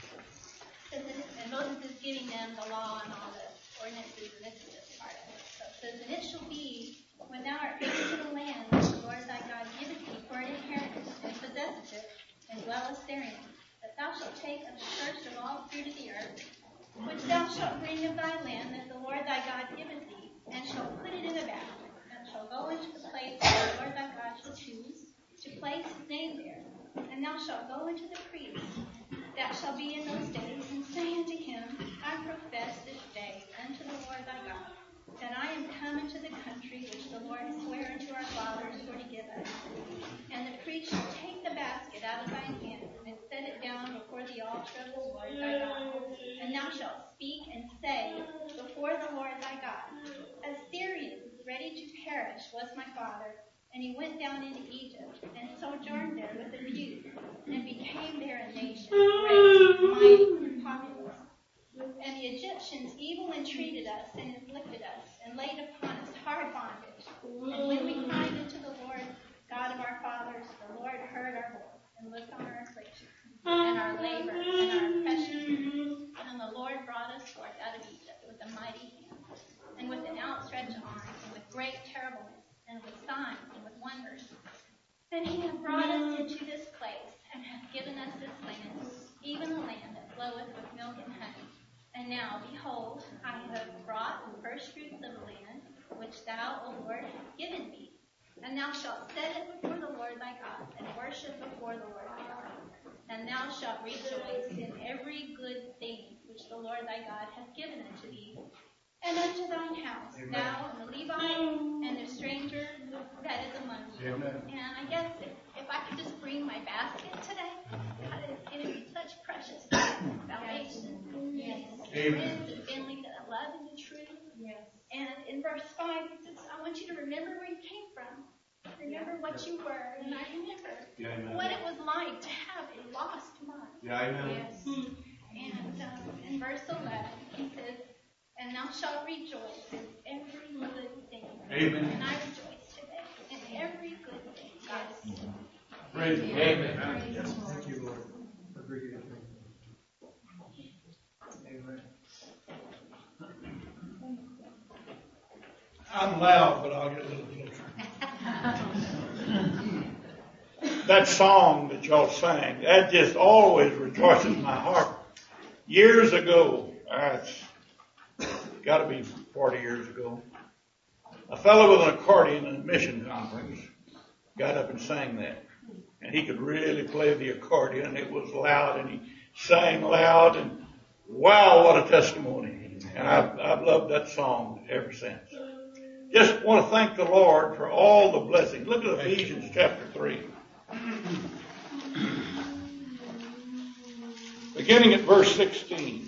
It says, and Moses is giving them the law and all the ordinances, and this is just part of it. So it says, and it shall be, when thou art come to the land which the Lord thy God giveth thee for an inheritance, and possesseth it, and dwellest therein, that thou shalt take of the first of all fruit of the earth, which thou shalt bring of thy land that the Lord thy God giveth thee, and shalt put it in a basket, and shalt go into the place where the Lord thy God shall choose, to place his name there. And thou shalt go into the priest that shall be in those days, and say unto him, I profess this day unto the Lord thy God, that I am come into the country which the Lord sware unto our fathers for to give us. And the priest shall take the basket out of thine hand, and set it down before the altar of the Lord thy God. And thou shalt speak and say before the Lord thy God, Assyrian, ready to perish, was my father, and he went down into Egypt, and sojourned there with a few, and became there a nation, great, mighty, and populous. And the Egyptians evil entreated us, and afflicted us, and laid upon us hard bondage. And when we cried unto the Lord God of our fathers, the Lord heard our voice, and looked on our affliction, and our labor, and our oppression. And the Lord brought us forth out of Egypt with a mighty hand, and with an outstretched arm, and with great terribleness, and with signs, and with wonders. And he hath brought us into this place, and hath given us this land, even the land that floweth with milk and honey. And now, behold, I have brought the first fruits of the land, which thou, O Lord, hast given me. And thou shalt set it before the Lord thy God, and worship before the Lord thy God. And thou shalt rejoice in every good thing which the Lord thy God hath given unto thee, and unto thine house, Amen. Thou and the Levite, and the stranger that is among you. Amen. And I guess if, if I could just bring my basket today, it would be such precious salvation. Yes. Friends and family that I love and true. Yes. And in verse five, it says, I want you to remember where you came from. Remember what you were, and I remember yeah, what it was like to have a lost mind. Yeah, amen. Yes. And um, in verse eleven, he says, and thou shalt rejoice in every good thing. Amen. And I rejoice today in every good thing. Yes. Praise Amen. Amen. Amen. Yes. Thank you, Lord. Agree. Amen. I'm loud, but I'll get a little closer. That song that y'all sang, that just always rejoices my heart. Years ago, uh, it's got to be forty years ago, a fellow with an accordion in a mission conference got up and sang that. And he could really play the accordion, and it was loud, and he sang loud, and wow, what a testimony. And I've, I've loved that song ever since. Just want to thank the Lord for all the blessings. Look at Ephesians chapter three. Beginning at verse sixteen.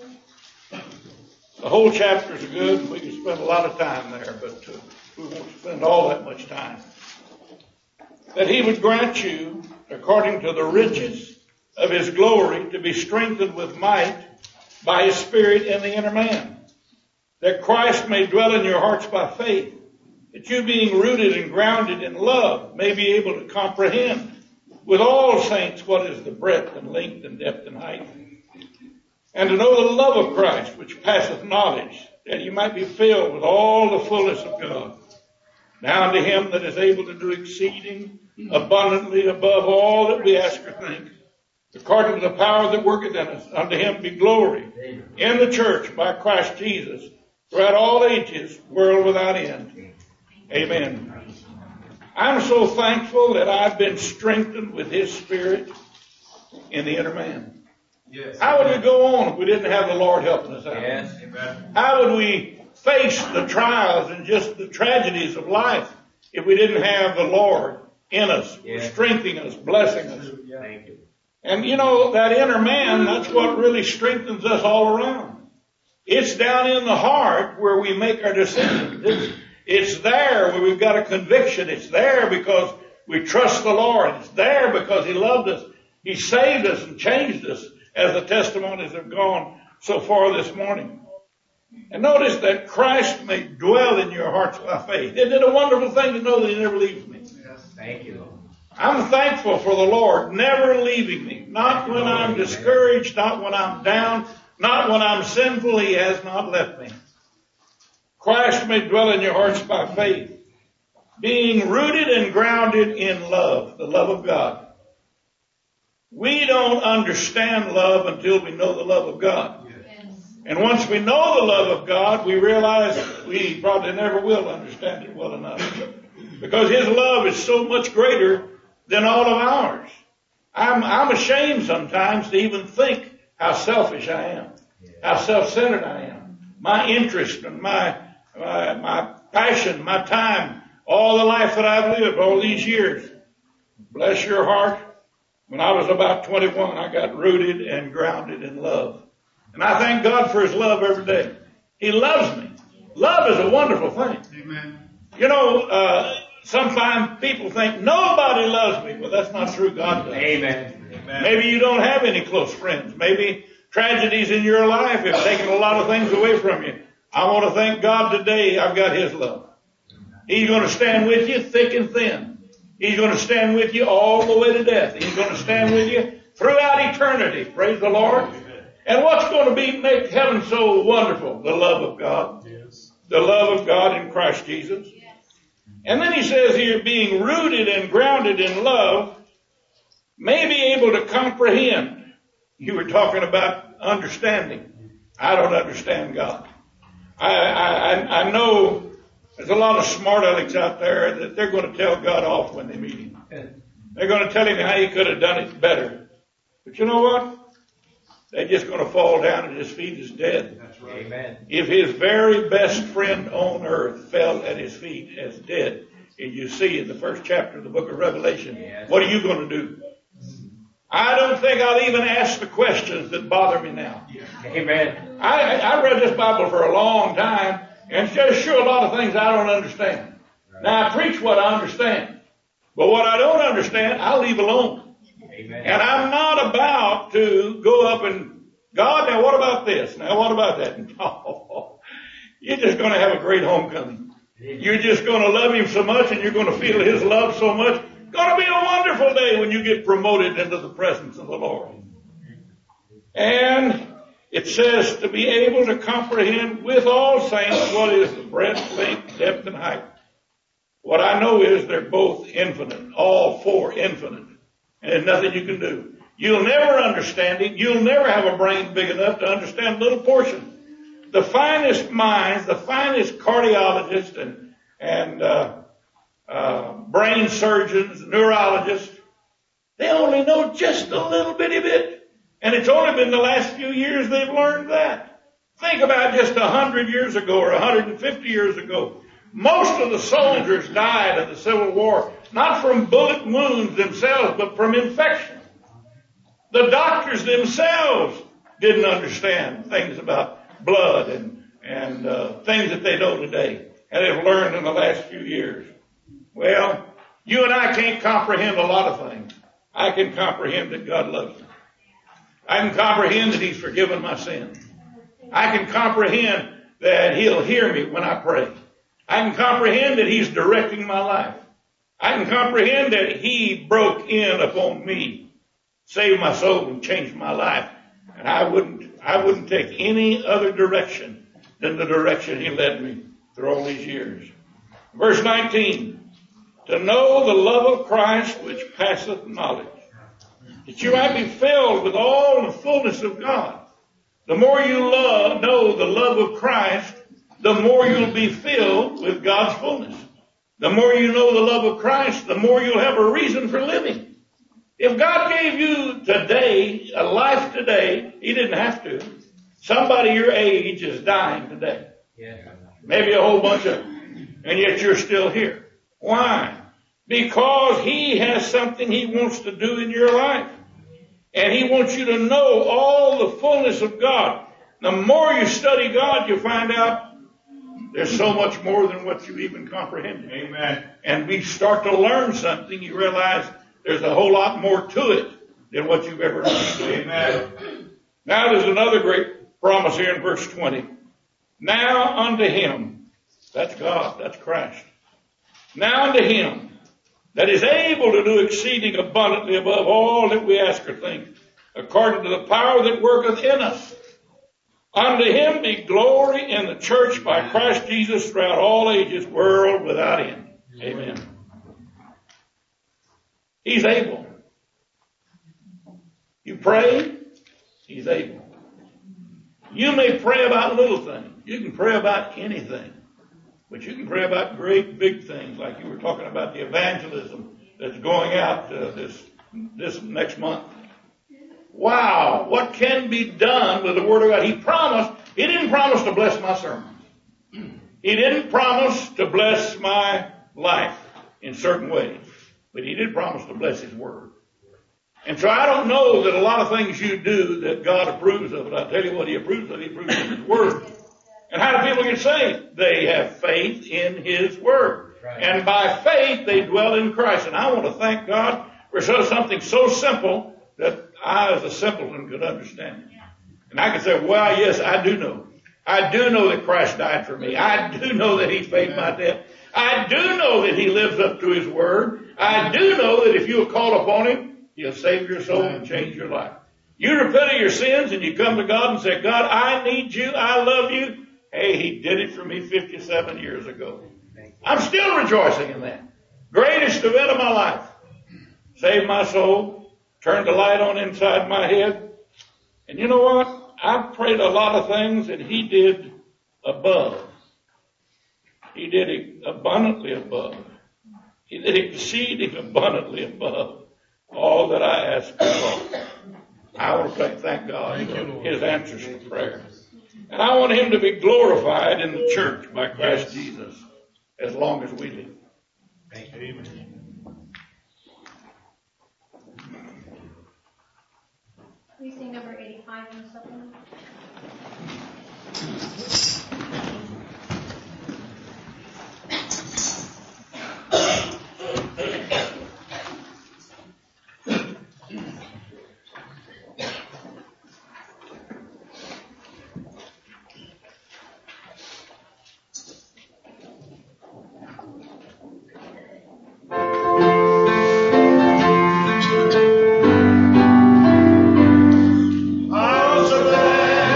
The whole chapter is good. We can spend a lot of time there, but uh, we won't spend all that much time. That he would grant you, according to the riches of his glory, to be strengthened with might by his Spirit in the inner man. That Christ may dwell in your hearts by faith, that you being rooted and grounded in love may be able to comprehend with all saints what is the breadth and length and depth and height, and to know the love of Christ which passeth knowledge, that you might be filled with all the fullness of God. Now unto him that is able to do exceeding abundantly above all that we ask or think, according to the power that worketh in us, unto him be glory in the church by Christ Jesus throughout all ages, world without end. Amen. I'm so thankful that I've been strengthened with his Spirit in the inner man. Yes. How would we go on if we didn't have the Lord helping us out? Yes. How would we face the trials and just the tragedies of life if we didn't have the Lord in us, Yeah. strengthening us, blessing us. Thank you. And you know, that inner man, that's what really strengthens us all around. It's down in the heart where we make our decisions. It's, it's there where we've got a conviction. It's there because we trust the Lord. It's there because He loved us. He saved us and changed us, as the testimonies have gone so far this morning. And notice that Christ may dwell in your hearts by faith. Isn't it a wonderful thing to know that He never leaves me? Thank you, Lord. I'm thankful for the Lord never leaving me. Not when I'm discouraged, not when I'm down, not when I'm sinful. He has not left me. Christ may dwell in your hearts by faith, being rooted and grounded in love, the love of God. We don't understand love until we know the love of God. And once we know the love of God, we realize we probably never will understand it well enough. Because His love is so much greater than all of ours. I'm, I'm ashamed sometimes to even think how selfish I am, how self-centered I am. My interest and my, my, my passion, my time, all the life that I've lived all these years. Bless your heart. When I was about twenty-one, I got rooted and grounded in love. And I thank God for His love every day. He loves me. Love is a wonderful thing. Amen. You know, uh, sometimes people think nobody loves me. Well, that's not true. God does. Amen. Amen. Maybe you don't have any close friends. Maybe tragedies in your life have taken a lot of things away from you. I want to thank God today I've got His love. He's going to stand with you thick and thin. He's going to stand with you all the way to death. He's going to stand with you throughout eternity. Praise the Lord. And what's going to be make heaven so wonderful? The love of God. Yes. The love of God in Christ Jesus. And then he says here, being rooted and grounded in love, may be able to comprehend. You were talking about understanding. I don't understand God. I, I, I know there's a lot of smart alecks out there that they're going to tell God off when they meet Him. They're going to tell Him how He could have done it better. But you know what? They're just going to fall down at His feet as dead. That's right. Amen. If His very best friend on earth fell at His feet as dead, and you see in the first chapter of the book of Revelation, Yes. what are you going to do? I don't think I'll even ask the questions that bother me now. Amen. I, I read this Bible for a long time, and there's sure a lot of things I don't understand. Now I preach what I understand, but what I don't understand, I leave alone. Amen. And I'm not about to go up and, God, now what about this? Now what about that? No. You're just going to have a great homecoming. You're just going to love Him so much, and you're going to feel His love so much. It's going to be a wonderful day when you get promoted into the presence of the Lord. And it says to be able to comprehend with all saints what is the breadth, length, depth, and height. What I know is they're both infinite, all four infinite. And there's nothing you can do. You'll never understand it. You'll never have a brain big enough to understand a little portion. The finest minds, the finest cardiologists and, and, uh, uh, brain surgeons, neurologists, they only know just a little bitty bit. And it's only been the last few years they've learned that. Think about just a hundred years ago or a hundred and fifty years ago. Most of the soldiers died in the Civil War, not from bullet wounds themselves, but from infection. The doctors themselves didn't understand things about blood and, and uh, things that they know today and have learned in the last few years. Well, you and I can't comprehend a lot of things. I can comprehend that God loves me. I can comprehend that He's forgiven my sins. I can comprehend that He'll hear me when I pray. I can comprehend that He's directing my life. I can comprehend that He broke in upon me, saved my soul, and changed my life. And I wouldn't, I wouldn't take any other direction than the direction He led me through all these years. Verse nineteen, to know the love of Christ which passeth knowledge, that you might be filled with all the fullness of God. The more you love, know the love of Christ, the more you'll be filled with God's fullness. The more you know the love of Christ, the more you'll have a reason for living. If God gave you today, a life today, He didn't have to. Somebody your age is dying today. Yeah. Maybe a whole bunch of them. And yet you're still here. Why? Because He has something He wants to do in your life. And He wants you to know all the fullness of God. The more you study God, you find out there's so much more than what you even comprehended. Amen. And we start to learn something, you realize there's a whole lot more to it than what you've ever known. Amen. Now there's another great promise here in verse twenty. Now unto Him, that's God, that's Christ. Now unto Him that is able to do exceeding abundantly above all that we ask or think, according to the power that worketh in us. Unto Him be glory in the church by Christ Jesus throughout all ages, world without end. Amen. He's able. You pray, He's able. You may pray about little things. You can pray about anything. But you can pray about great big things, like you were talking about the evangelism that's going out uh, this this next month. Wow, what can be done with the Word of God? He promised, He didn't promise to bless my sermons. He didn't promise to bless my life in certain ways. But He did promise to bless His Word. And so I don't know that a lot of things you do that God approves of. But I'll tell you what He approves of. He approves of His Word. And how do people get saved? They have faith in His Word. Right. And by faith, they dwell in Christ. And I want to thank God for something so simple that I, as a simpleton, could understand it. And I can say, well, yes, I do know. I do know that Christ died for me. I do know that He paid my debt. I do know that He lives up to His Word. I do know that if you will call upon Him, He'll save your soul and change your life. You repent of your sins and you come to God and say, God, I need You. I love You. Hey, He did it for me fifty-seven years ago. I'm still rejoicing in that. Greatest event of my life. Saved my soul. Turned the light on inside my head. And you know what? I've prayed a lot of things and He did above. He did it abundantly above. He did exceeding abundantly above all that I asked for. I want to thank God for His answers to prayer. And I want Him to be glorified in the church by Christ Jesus as long as we live. Amen. Please sing number eighty-five in the supplement.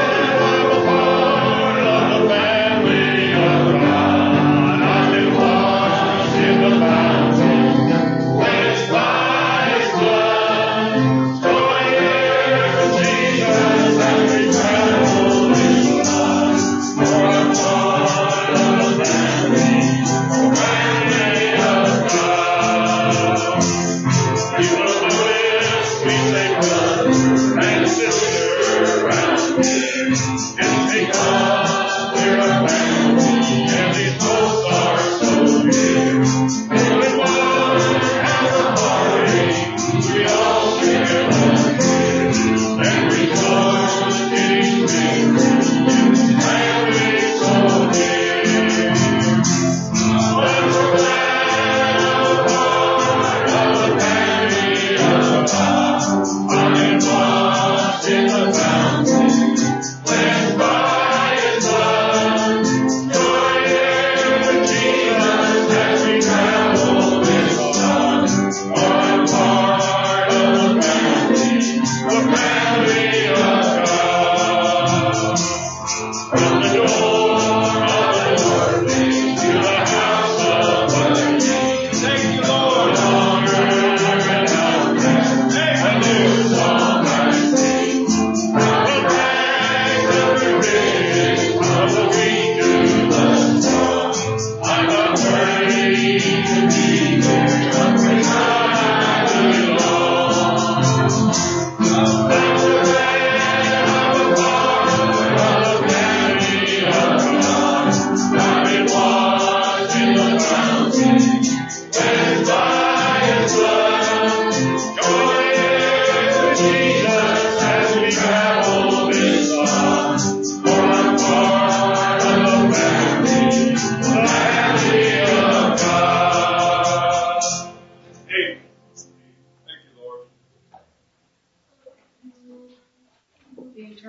House of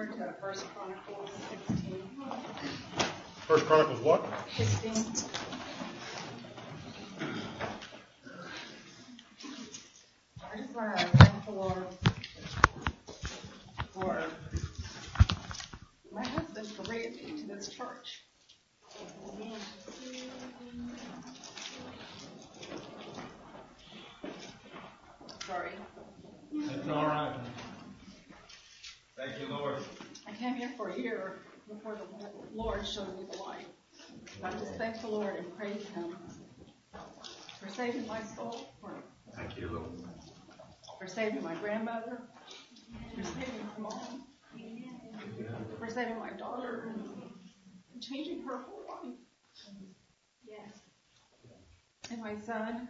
turn to First Chronicles sixteen. First Chronicles what? sixteen. I just want to thank the Lord for my husband for bringing me to this church. Sorry. That's all right. Thank you, Lord. I came here for a year before the Lord showed me the light. I just thank the Lord and praise Him for saving my soul, for, Thank you, Lord. for saving my grandmother, for saving my mom, for saving my daughter, and changing her whole life. Yes. And my son.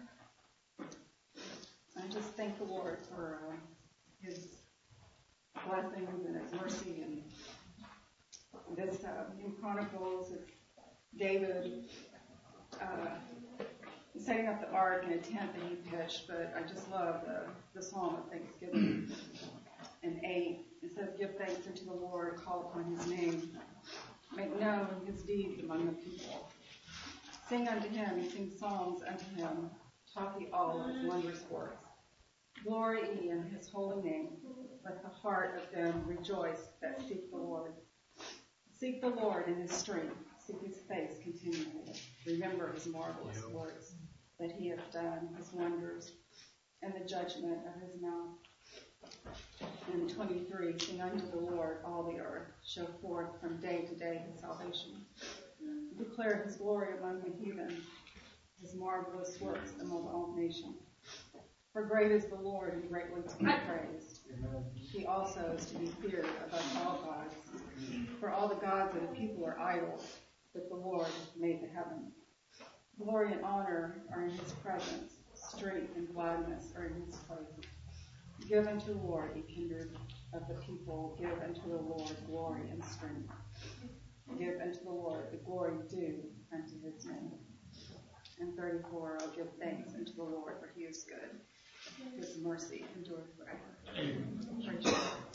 I just thank the Lord for uh, His blessings and His mercy. And this uh, in Chronicles, it's David uh, setting up the ark in a tent that he pitched. But I just love the, the Psalm of Thanksgiving. In eight, it says, "Give thanks unto the Lord, call upon His name, make known His deeds among the people. Sing unto Him, sing psalms unto Him, talk ye all of His wondrous works. Glory ye in His holy name. Let the heart of them rejoice that seek the Lord. Seek the Lord in His strength. Seek His face continually. Remember His marvelous works that He hath done, His wonders, and the judgment of His mouth." And twenty-three, "Sing unto the Lord all the earth. Show forth from day to day His salvation. Declare His glory among the heathen, His marvelous works among all nations. For great is the Lord and greatly to be praised. He also is to be feared above all gods. For all the gods of the people are idols, but the Lord made the heaven. Glory and honor are in His presence. Strength and gladness are in His place. Give unto the Lord, ye kindred of the people. Give unto the Lord glory and strength. Give unto the Lord the glory due unto His name." And thirty-four, "I'll give thanks unto the Lord, for He is good. His mercy endureth forever." Praise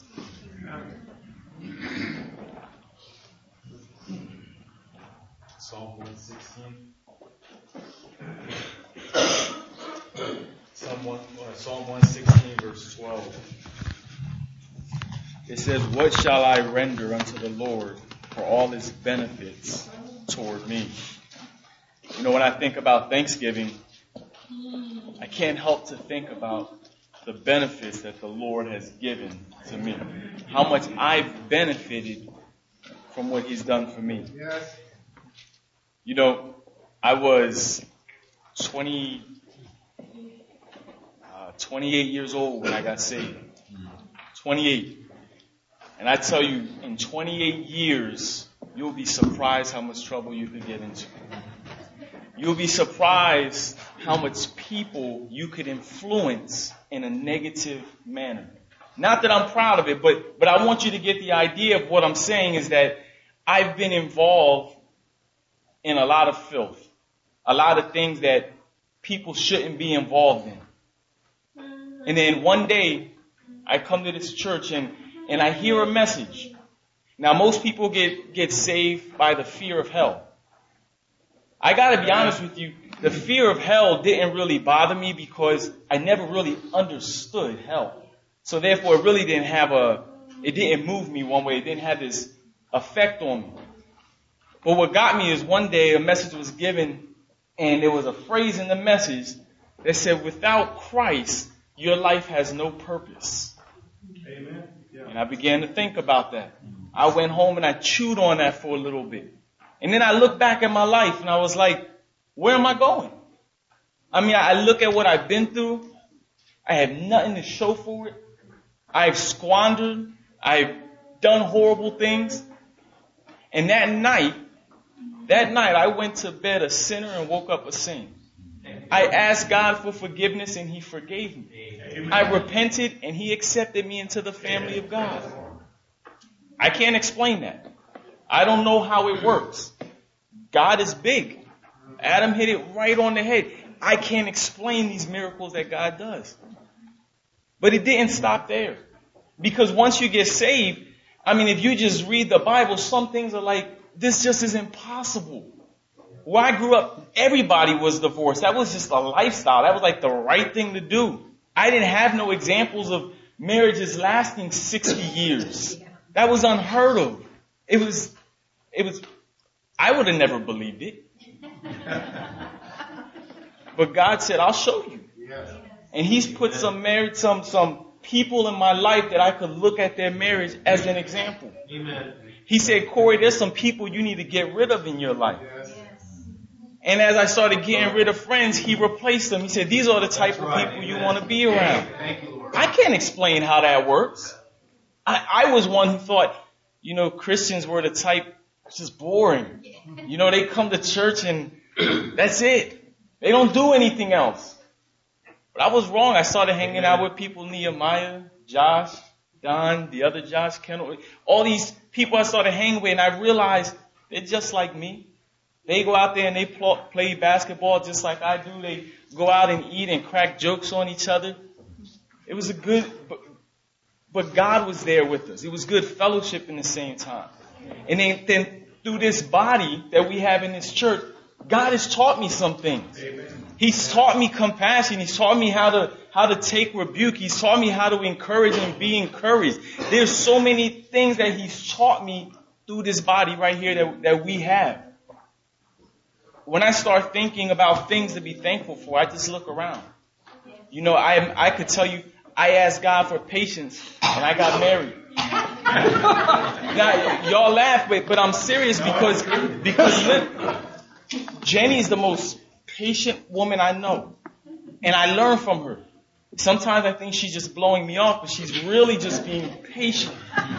God. Psalm one sixteen. Psalm one, uh, Psalm one sixteen, verse twelve. It says, "What shall I render unto the Lord for all His benefits toward me?" You know, when I think about Thanksgiving, I can't help to think about the benefits that the Lord has given to me. How much I've benefited from what He's done for me. Yes. You know, I was twenty, uh, twenty-eight years old when I got saved. twenty-eight. And I tell you, in twenty-eight years, you'll be surprised how much trouble you could get into. You'll be surprised how much people you could influence in a negative manner. Not that I'm proud of it, but, but I want you to get the idea of what I'm saying is that I've been involved in a lot of filth. A lot of things that people shouldn't be involved in. And then one day, I come to this church and, and I hear a message. Now, most people get, get saved by the fear of hell. I gotta be honest with you, the fear of hell didn't really bother me because I never really understood hell. So therefore, it really didn't have a, it didn't move me one way. It didn't have this effect on me. But what got me is one day a message was given and there was a phrase in the message that said, "Without Christ, your life has no purpose." Amen. Yeah. And I began to think about that. I went home and I chewed on that for a little bit. And then I looked back at my life and I was like, where am I going? I mean, I look at what I've been through. I have nothing to show for it. I've squandered. I've done horrible things. And that night, that night I went to bed a sinner and woke up a saint. I asked God for forgiveness and He forgave me. Amen. I repented and He accepted me into the family of God. I can't explain that. I don't know how it works. God is big. Adam hit it right on the head. I can't explain these miracles that God does. But it didn't stop there. Because once you get saved, I mean, if you just read the Bible, some things are like, this just isn't possible. Where I grew up, everybody was divorced. That was just a lifestyle. That was like the right thing to do. I didn't have no examples of marriages lasting sixty years. That was unheard of. It was, it was, I would have never believed it. But God said, I'll show you. And He's put some married, some, some people in my life that I could look at their marriage as an example. Amen. He said, Corey, there's some people you need to get rid of in your life. Yes. And as I started getting rid of friends, He replaced them. He said, these are the type That's of right. people Amen. you want to be around. Thank you, Lord. I can't explain how that works. I, I was one who thought, you know, Christians were the type, it's just boring. You know, they come to church and that's it. They don't do anything else. But I was wrong. I started hanging out with people, Nehemiah, Josh, Don, the other Josh, Kendall, all these people I started hanging with, and I realized they're just like me. They go out there and they pl- play basketball just like I do. They go out and eat and crack jokes on each other. It was a good, but, but God was there with us. It was good fellowship in the same time. And then, then through this body that we have in this church, God has taught me some things. Amen. He's taught me compassion. He's taught me how to how to take rebuke. He's taught me how to encourage and be encouraged. There's so many things that He's taught me through this body right here that, that we have. When I start thinking about things to be thankful for, I just look around. You know, I I could tell you, I asked God for patience and I got married. Now, y'all laugh, but, but I'm serious because, because look, Jenny's the most patient woman I know. And I learn from her. Sometimes I think she's just blowing me off, but she's really just being patient.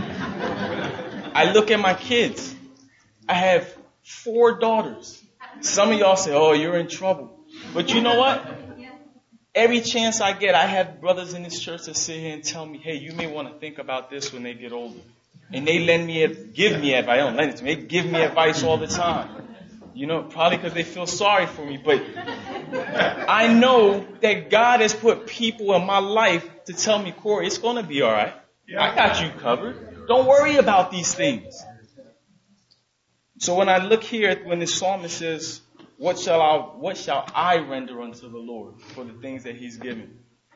I look at my kids. I have four daughters. Some of y'all say, oh, you're in trouble. But you know what? Every chance I get, I have brothers in this church that sit here and tell me, hey, you may want to think about this when they get older. And they lend me, give me advice. I don't lend it to me. They give me advice all the time. You know, probably because they feel sorry for me. But I know that God has put people in my life to tell me, Corey, it's going to be all right. I got you covered. Don't worry about these things. So when I look here, when the psalmist says, what shall I, what shall I render unto the Lord for the things that He's given?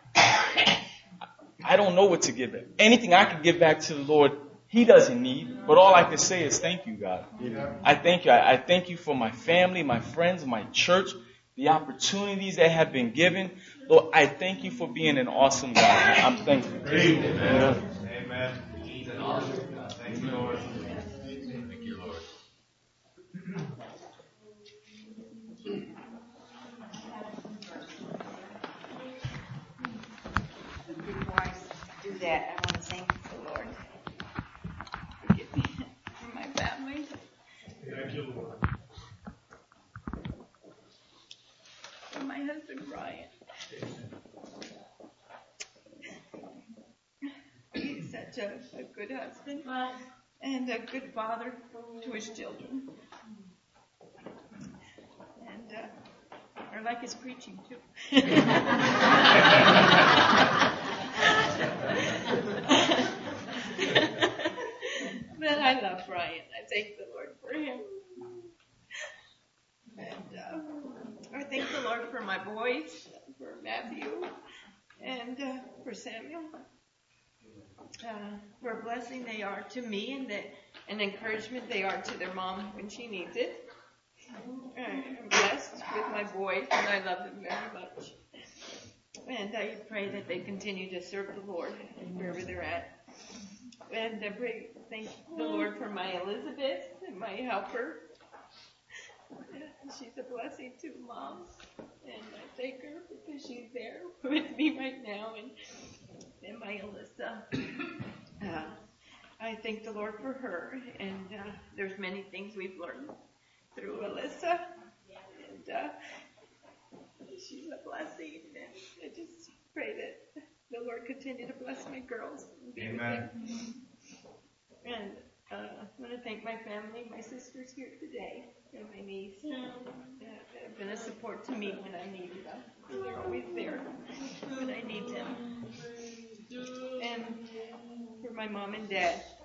I don't know what to give it. Anything I can give back to the Lord, He doesn't need. But all I can say is thank you, God. I thank you. I, I thank you for my family, my friends, my church, the opportunities that have been given. Lord, I thank you for being an awesome God. I'm thankful. Amen. Amen. Amen. He's an awesome God. Thank you, Lord. Thank you, Lord. Before I do that, I want to thank the Lord. Forgive me for my family. Thank you, Lord. For my husband, Brian. He's such a, a good husband and a good father to his children. And uh, I like his preaching too. But I love Brian. I thank the Lord for him. And uh, I thank the Lord for my boys, for Matthew, and uh, for Samuel. Uh, for a blessing they are to me, and that an encouragement they are to their mom when she needs it. I'm blessed with my boys, and I love them very much. And I pray that they continue to serve the Lord wherever they're at. And I pray, thank the Lord for my Elizabeth and my helper. She's a blessing to Mom, and I thank her because she's there with me right now, and, and my Alyssa. Uh, I thank the Lord for her, and uh, there's many things we've learned through Alyssa, and uh, she's a blessing, and I just pray that the Lord continue to bless my girls. And be Amen. with them. And uh, I want to thank my family, my sisters here today, and my niece. Uh, they've been a support to me when I needed them. They're always there when I need them. And for my mom and dad,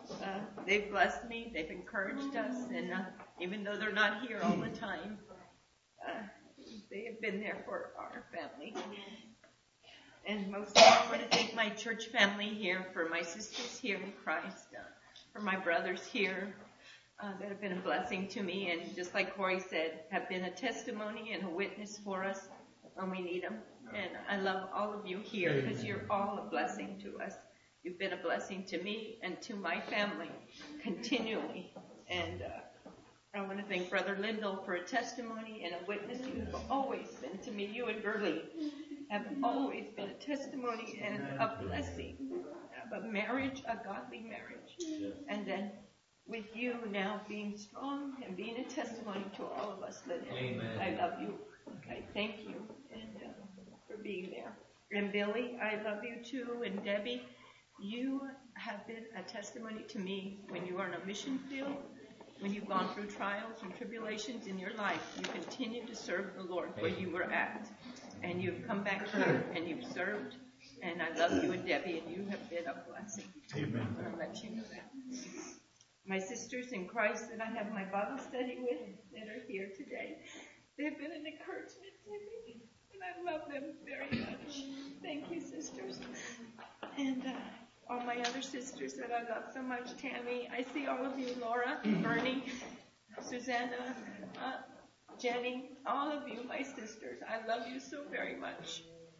Uh, they've blessed me. They've encouraged us. And uh, even though they're not here all the time, uh, they have been there for our family. And most of all, I want to thank my church family here, for my sisters here in Christ, uh, for my brothers here uh, that have been a blessing to me. And just like Corey said, have been a testimony and a witness for us when we need them. And I love all of you here because you're all a blessing to us. You've been a blessing to me and to my family continually. And uh, I want to thank Brother Lindell for a testimony and a witness. You've always been to me. You and Gurley have always been a testimony and a blessing of a marriage, a godly marriage. And then with you now being strong and being a testimony to all of us, Lynn, I love you. I thank you and uh, for being there. And Billy, I love you too. And Debbie, you have been a testimony to me when you are in a mission field, when you've gone through trials and tribulations in your life. You continue to serve the Lord where you were at. And you've come back here and you've served. And I love you and Debbie, and you have been a blessing. Amen. And I'll let you know that. My sisters in Christ that I have my Bible study with that are here today, they've been an encouragement to me. And I love them very much. Thank you, sisters. And uh, all my other sisters that I love so much, Tammy. I see all of you, Laura, Bernie, Susanna, uh, Jenny, all of you, my sisters. I love you so very much.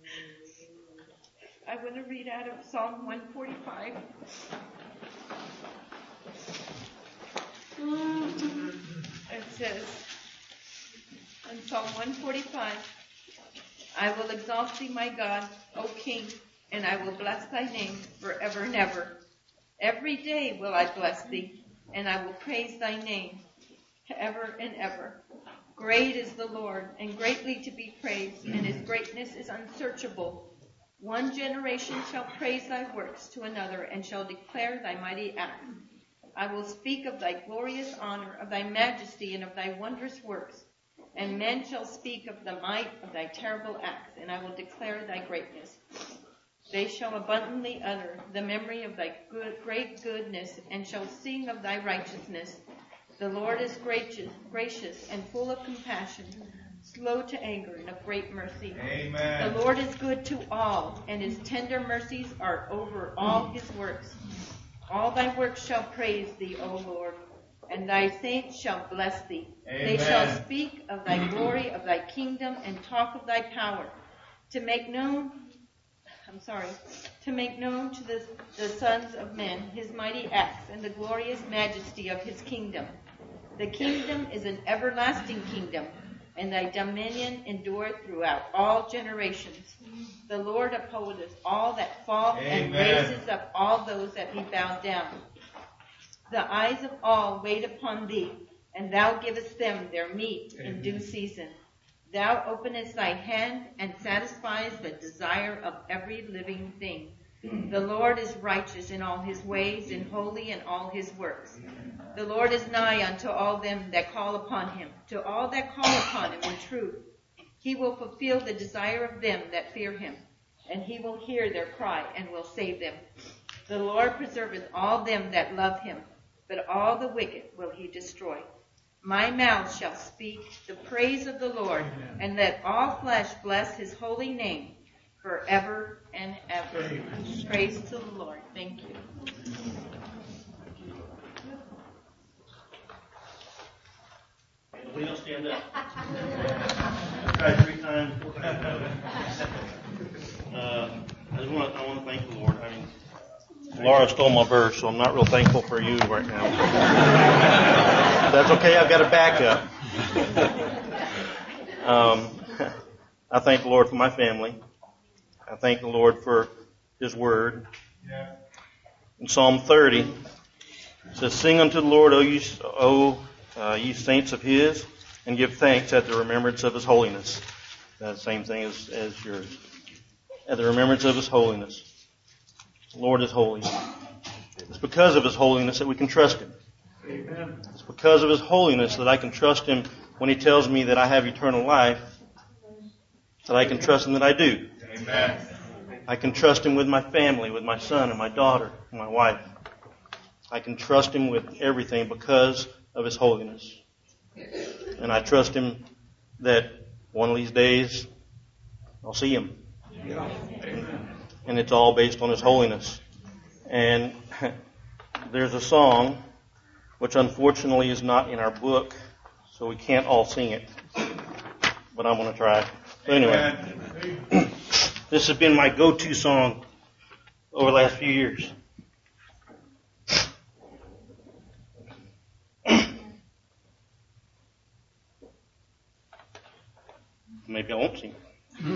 I want to read out of Psalm one forty-five. It says, in Psalm one forty-five, I will exalt thee, my God, O King, and I will bless thy name forever and ever. Every day will I bless thee, and I will praise thy name ever and ever. Great is the Lord, and greatly to be praised, and his greatness is unsearchable. One generation shall praise thy works to another, and shall declare thy mighty acts. I will speak of thy glorious honor, of thy majesty, and of thy wondrous works. And men shall speak of the might of thy terrible acts, and I will declare thy greatness. They shall abundantly utter the memory of thy good, great goodness, and shall sing of thy righteousness. The Lord is gracious, gracious and full of compassion, slow to anger and of great mercy. Amen. The Lord is good to all, and his tender mercies are over all his works. All thy works shall praise thee, O Lord, and thy saints shall bless thee. Amen. They shall speak of thy glory, of thy kingdom, and talk of thy power, to make known, I'm sorry, to make known to the, the sons of men his mighty acts and the glorious majesty of his kingdom. The kingdom is an everlasting kingdom, and thy dominion endureth throughout all generations. The Lord upholdeth all that fall, and Amen. raises up all those that be bowed down. The eyes of all wait upon thee, and thou givest them their meat in due season. Thou openest thy hand and satisfies the desire of every living thing. The Lord is righteous in all his ways, and holy in all his works. The Lord is nigh unto all them that call upon him, to all that call upon him in truth. He will fulfill the desire of them that fear him, and he will hear their cry and will save them. The Lord preserveth all them that love him, but all the wicked will he destroy. My mouth shall speak the praise of the Lord, and let all flesh bless his holy name forever and ever. Amen. Praise to the Lord. Thank you. We don't stand up. Try three times, four times. Uh, I just want to, I want to thank the Lord. I mean, Laura stole my verse, so I'm not real thankful for you right now. That's okay. I've got a backup. Um, I thank the Lord for my family. I thank the Lord for his word. Yeah. In Psalm thirty, it says, "Sing unto the Lord, O you, O uh, ye saints of his, and give thanks at the remembrance of his holiness." That's the same thing as, as yours. At the remembrance of his holiness. The Lord is holy. It's because of his holiness that we can trust him. Amen. It's because of his holiness that I can trust him when he tells me that I have eternal life, that I can trust him that I do. Amen. I can trust him with my family, with my son and my daughter and my wife. I can trust Him with everything because of His holiness. And I trust Him that one of these days I'll see Him. Yeah. And it's all based on His holiness. And there's a song which unfortunately is not in our book, so we can't all sing it. But I'm going to try. So anyway, this has been my go-to song over the last few years. Maybe I won't sing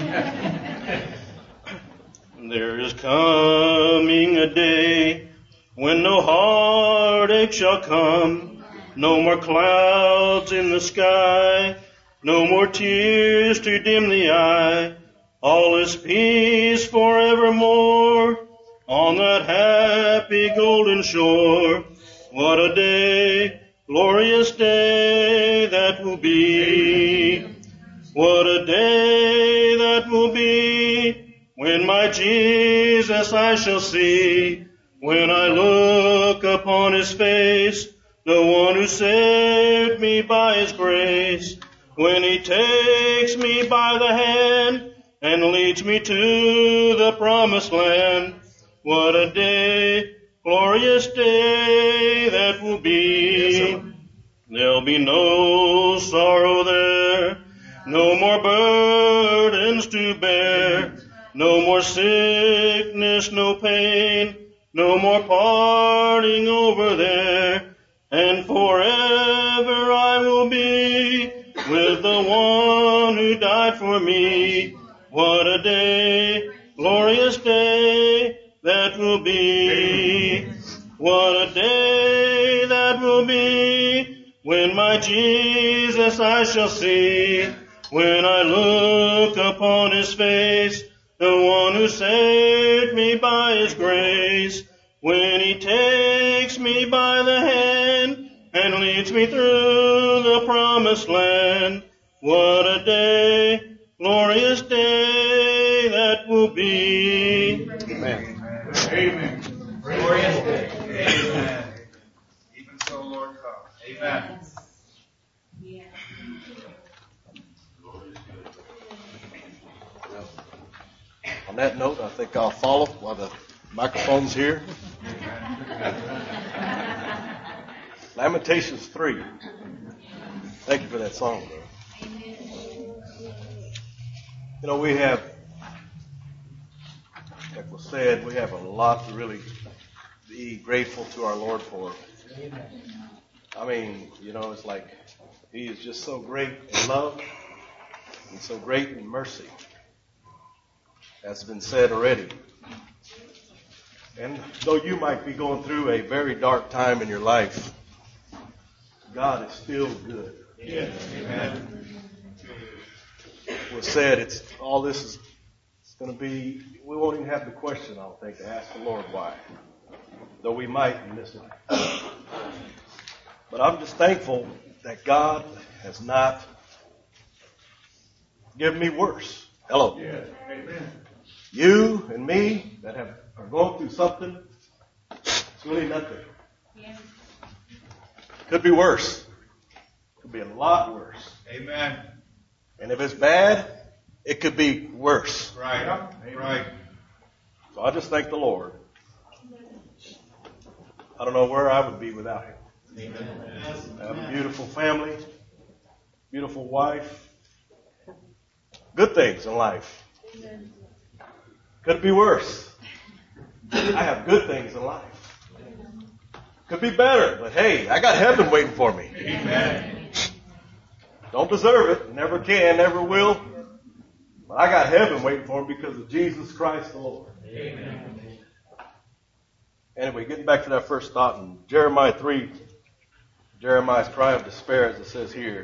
it. There is coming a day when no heartache shall come, no more clouds in the sky, no more tears to dim the eye. All is peace forevermore on that happy golden shore. What a day, glorious day that will be. What a day that will be when my Jesus I shall see. When I look upon His face, the one who saved me by His grace. When He takes me by the hand and leads me to the promised land. What a day, glorious day that will be. There'll be no sorrow there, no more burdens to bear, no more sickness, no pain, no more parting over there. And forever I will be with the one who died for me. What a day, glorious day that will be. What a day that will be when my Jesus I shall see. When I look upon His face, the one who saved me by His grace. When He takes me by the hand and leads me through the promised land. What a day, glorious day that will be. Amen. Amen. Glorious day. Amen. Even so, Lord, come. Amen. On that note, I think I'll follow while the microphone's here. Lamentations three. Thank you for that song, bro. You know, we have, like was said, we have a lot to really be grateful to our Lord for. I mean, you know, it's like He is just so great in love and so great in mercy. That's been said already. And though you might be going through a very dark time in your life, God is still good. Yes. Amen. It was said, it's all this is it's going to be, we won't even have the question, I don't think, to ask the Lord why. Though we might miss it. But I'm just thankful that God has not given me worse. Hello. Yes. Amen. You and me that have are going through something, it's really nothing. Yeah. Could be worse. Could be a lot worse. Amen. And if it's bad, it could be worse. Right. Right. So I just thank the Lord. I don't know where I would be without Him. Amen. I have a beautiful family, beautiful wife, good things in life. Could be worse. I have good things in life. Could be better, but hey, I got heaven waiting for me. Amen. Don't deserve it, never can, never will. But I got heaven waiting for me because of Jesus Christ the Lord. Amen. Anyway, getting back to that first thought in Jeremiah three, Jeremiah's cry of despair, as it says here,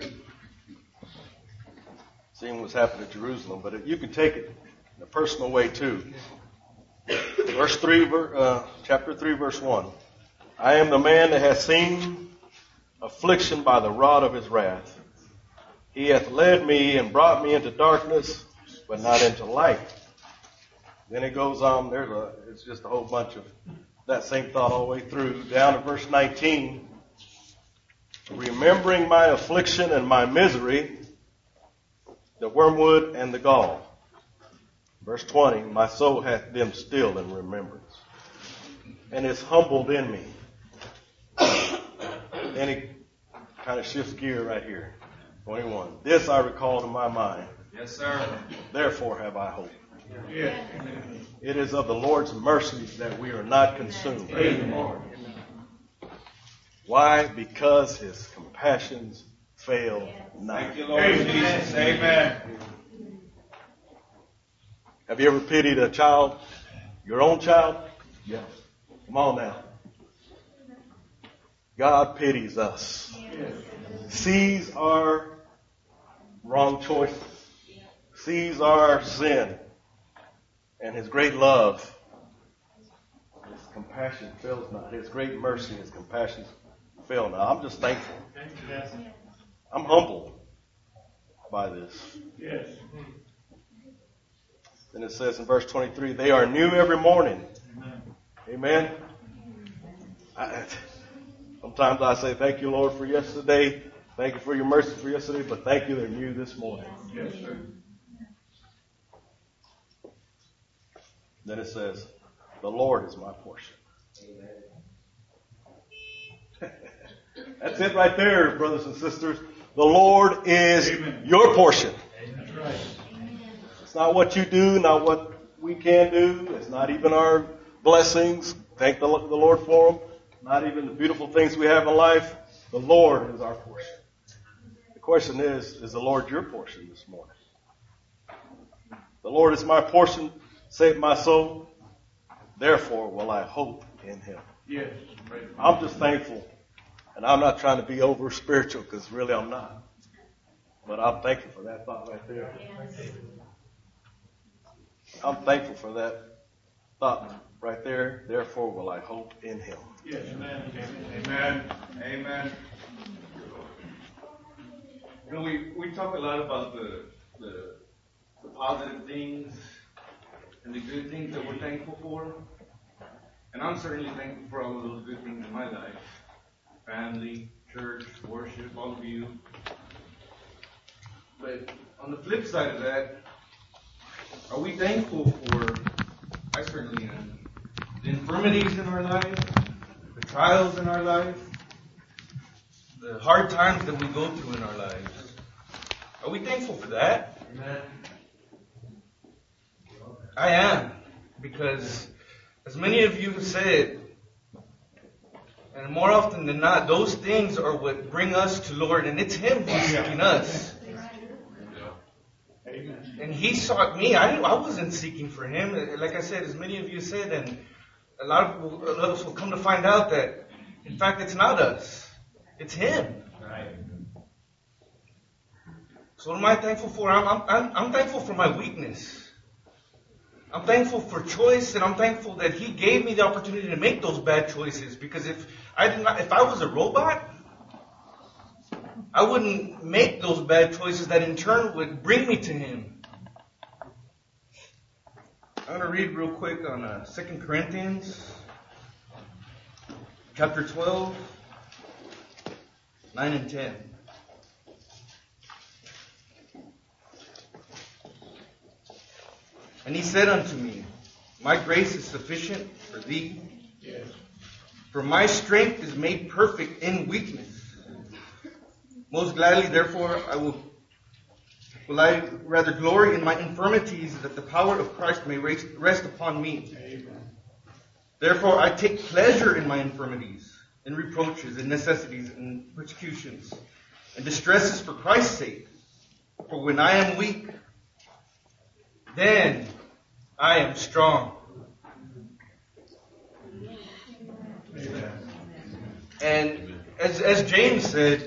seeing what's happened at Jerusalem, but you can take it in a personal way too. Verse three, uh, chapter three, verse one. I am the man that has seen affliction by the rod of His wrath. He hath led me and brought me into darkness, but not into light. Then it goes on. There's a, it's just a whole bunch of that same thought all the way through, down to verse nineteen. Remembering my affliction and my misery, the wormwood and the gall. Verse twenty, my soul hath them still in remembrance, and is humbled in me. Then he kind of shifts gear right here. twenty-one, this I recall to my mind. Yes, sir. Therefore have I hope. Yeah. It is of the Lord's mercies that we are not consumed. Amen. Why? Because his compassions fail not. Thank you, Lord Jesus. Amen. Have you ever pitied a child? Your own child? Yes. Come on now. God pities us. Sees our wrong choices. Sees our sin. And his great love. His compassion fails not. His great mercy, his compassion fail not. I'm just thankful. I'm humbled by this. Yes. Then it says in verse twenty-three, they are new every morning. Amen. I, sometimes I say, thank you, Lord, for yesterday. Thank you for your mercy for yesterday, but thank you, they're new this morning. Yes, sir. Then it says, the Lord is my portion. That's it right there, brothers and sisters. The Lord is Amen. Your portion. That's right. It's not what you do, not what we can do. It's not even our blessings. Thank the, the Lord for them. Not even the beautiful things we have in life. The Lord is our portion. The question is, is the Lord your portion this morning? The Lord is my portion, save my soul. Therefore will I hope in him. Yes. I'm just thankful. And I'm not trying to be over spiritual, because really I'm not. But I'm thankful for that thought right there. I'm thankful for that thought right there. Therefore will I hope in him. Yes, amen. Amen. Amen. You know, we, we talk a lot about the, the the positive things and the good things that we're thankful for. And I'm certainly thankful for all of those good things in my life. Family, church, worship, all of you. But on the flip side of that, are we thankful for, I certainly am, the infirmities in our life, the trials in our life, the hard times that we go through in our lives? Are we thankful for that? Amen. I am, because as many of you have said, and more often than not, those things are what bring us to Lord, and it's Him who's seeking us. And He sought me. I I wasn't seeking for Him. Like I said, as many of you said, and a lot of people, a lot of us will come to find out that, in fact, it's not us. It's Him. So what am I thankful for? I'm, I'm, I'm thankful for my weakness. I'm thankful for choice, and I'm thankful that He gave me the opportunity to make those bad choices. Because if I did not, if I was a robot, I wouldn't make those bad choices that in turn would bring me to Him. I'm going to read real quick on uh, Second Corinthians, chapter twelve, nine and ten. And he said unto me, my grace is sufficient for thee, yes. For my strength is made perfect in weakness. Most gladly, therefore, I will, will I rather glory in my infirmities, that the power of Christ may rest, rest upon me. Amen. Therefore, I take pleasure in my infirmities, in reproaches, in necessities, in persecutions, and distresses for Christ's sake. For when I am weak, then I am strong. Amen. And as, as James said,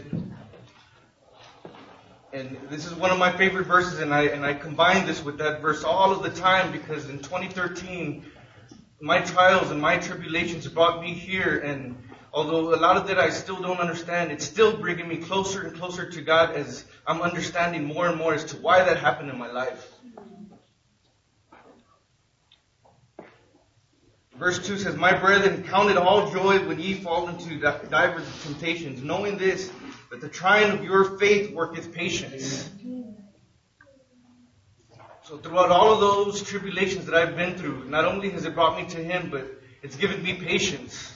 and this is one of my favorite verses, and I and I combine this with that verse all of the time, because in twenty thirteen, my trials and my tribulations brought me here, and although a lot of that I still don't understand, it's still bringing me closer and closer to God as I'm understanding more and more as to why that happened in my life. verse two says, My brethren, count it all joy when ye fall into divers temptations, knowing this, that the trying of your faith worketh patience. So throughout all of those tribulations that I've been through, not only has it brought me to Him, but it's given me patience.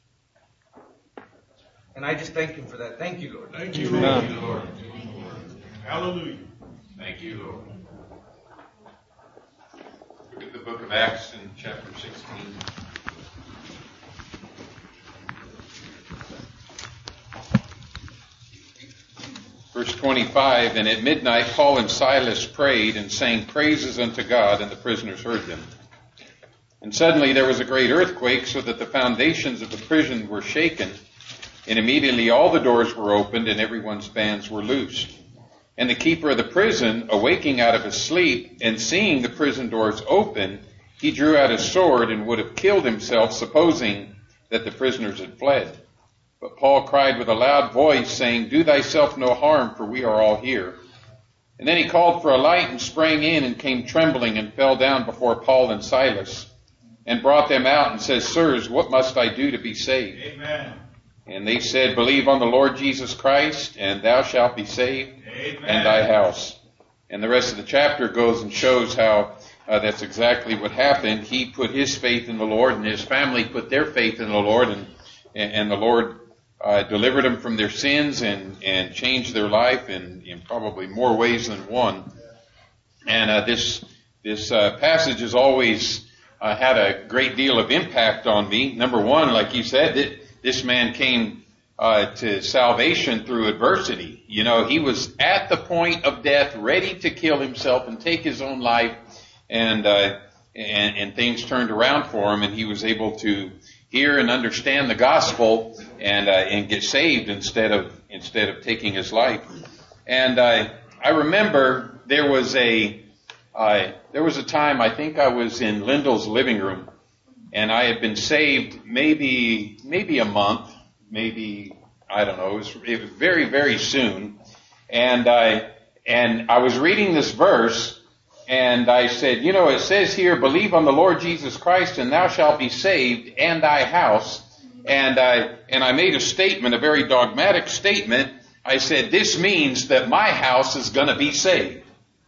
And I just thank Him for that. Thank you, Lord. Thank you, Lord. Thank you, Lord. Hallelujah. Thank you, Lord. Look at the book of Acts in chapter sixteen. Verse twenty-five, And at midnight Paul and Silas prayed and sang praises unto God, and the prisoners heard them. And suddenly there was a great earthquake, so that the foundations of the prison were shaken, and immediately all the doors were opened, and everyone's bands were loosed. And the keeper of the prison, awaking out of his sleep, and seeing the prison doors open, he drew out his sword and would have killed himself, supposing that the prisoners had fled. But Paul cried with a loud voice, saying, Do thyself no harm, for we are all here. And then he called for a light and sprang in and came trembling and fell down before Paul and Silas and brought them out and said, Sirs, what must I do to be saved? Amen. And they said, Believe on the Lord Jesus Christ, and thou shalt be saved, Amen. And thy house. And the rest of the chapter goes and shows how uh, that's exactly what happened. He put his faith in the Lord, and his family put their faith in the Lord, and and, and the Lord uh, delivered them from their sins and, and changed their life in, in probably more ways than one. And uh, this this uh, passage has always uh, had a great deal of impact on me. Number one, like you said, it, this man came uh, to salvation through adversity. You know, he was at the point of death, ready to kill himself and take his own life, and uh, and, and things turned around for him, and he was able to hear and understand the gospel and uh, and get saved instead of instead of taking his life. And uh, I remember there was a uh, there was a time, I think I was in Lyndall's living room. And I had been saved maybe, maybe a month, maybe, I don't know, it was, it was very, very soon. And I, and I was reading this verse, and I said, you know, it says here, believe on the Lord Jesus Christ, and thou shalt be saved, and thy house. And I, and I made a statement, a very dogmatic statement. I said, this means that my house is gonna be saved.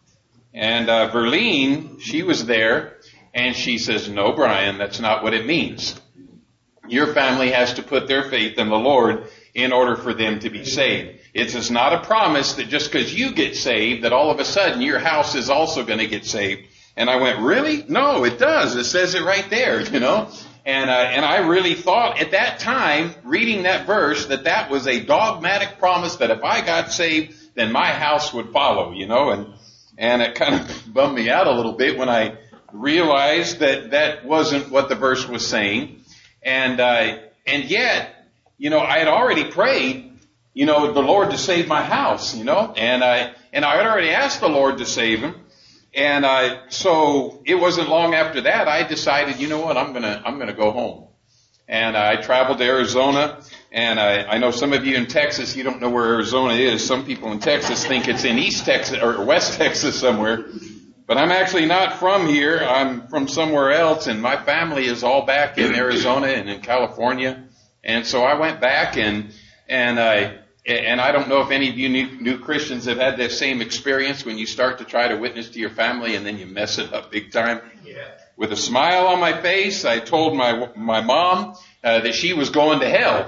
And, uh, Verlene, she was there. And she says, no, Brian, that's not what it means. Your family has to put their faith in the Lord in order for them to be saved. It's, it's not a promise that just because you get saved that all of a sudden your house is also going to get saved. And I went, really? No, it does. It says it right there, you know. And, uh, and I really thought at that time, reading that verse, that that was a dogmatic promise that if I got saved, then my house would follow, you know. And, and it kind of bummed me out a little bit when I realized that that wasn't what the verse was saying. And, uh, and yet, you know, I had already prayed, you know, the Lord to save my house, you know, and I, and I had already asked the Lord to save him. And, uh, so it wasn't long after that I decided, you know what, I'm gonna, I'm gonna go home. And I traveled to Arizona, and I, I know some of you in Texas, you don't know where Arizona is. Some people in Texas think it's in East Texas or West Texas somewhere. But I'm actually not from here. I'm from somewhere else, and my family is all back in Arizona and in California. And so I went back, and and I and I don't know if any of you new, new Christians have had that same experience when you start to try to witness to your family and then you mess it up big time. Yeah. With a smile on my face, I told my my mom uh, that she was going to hell,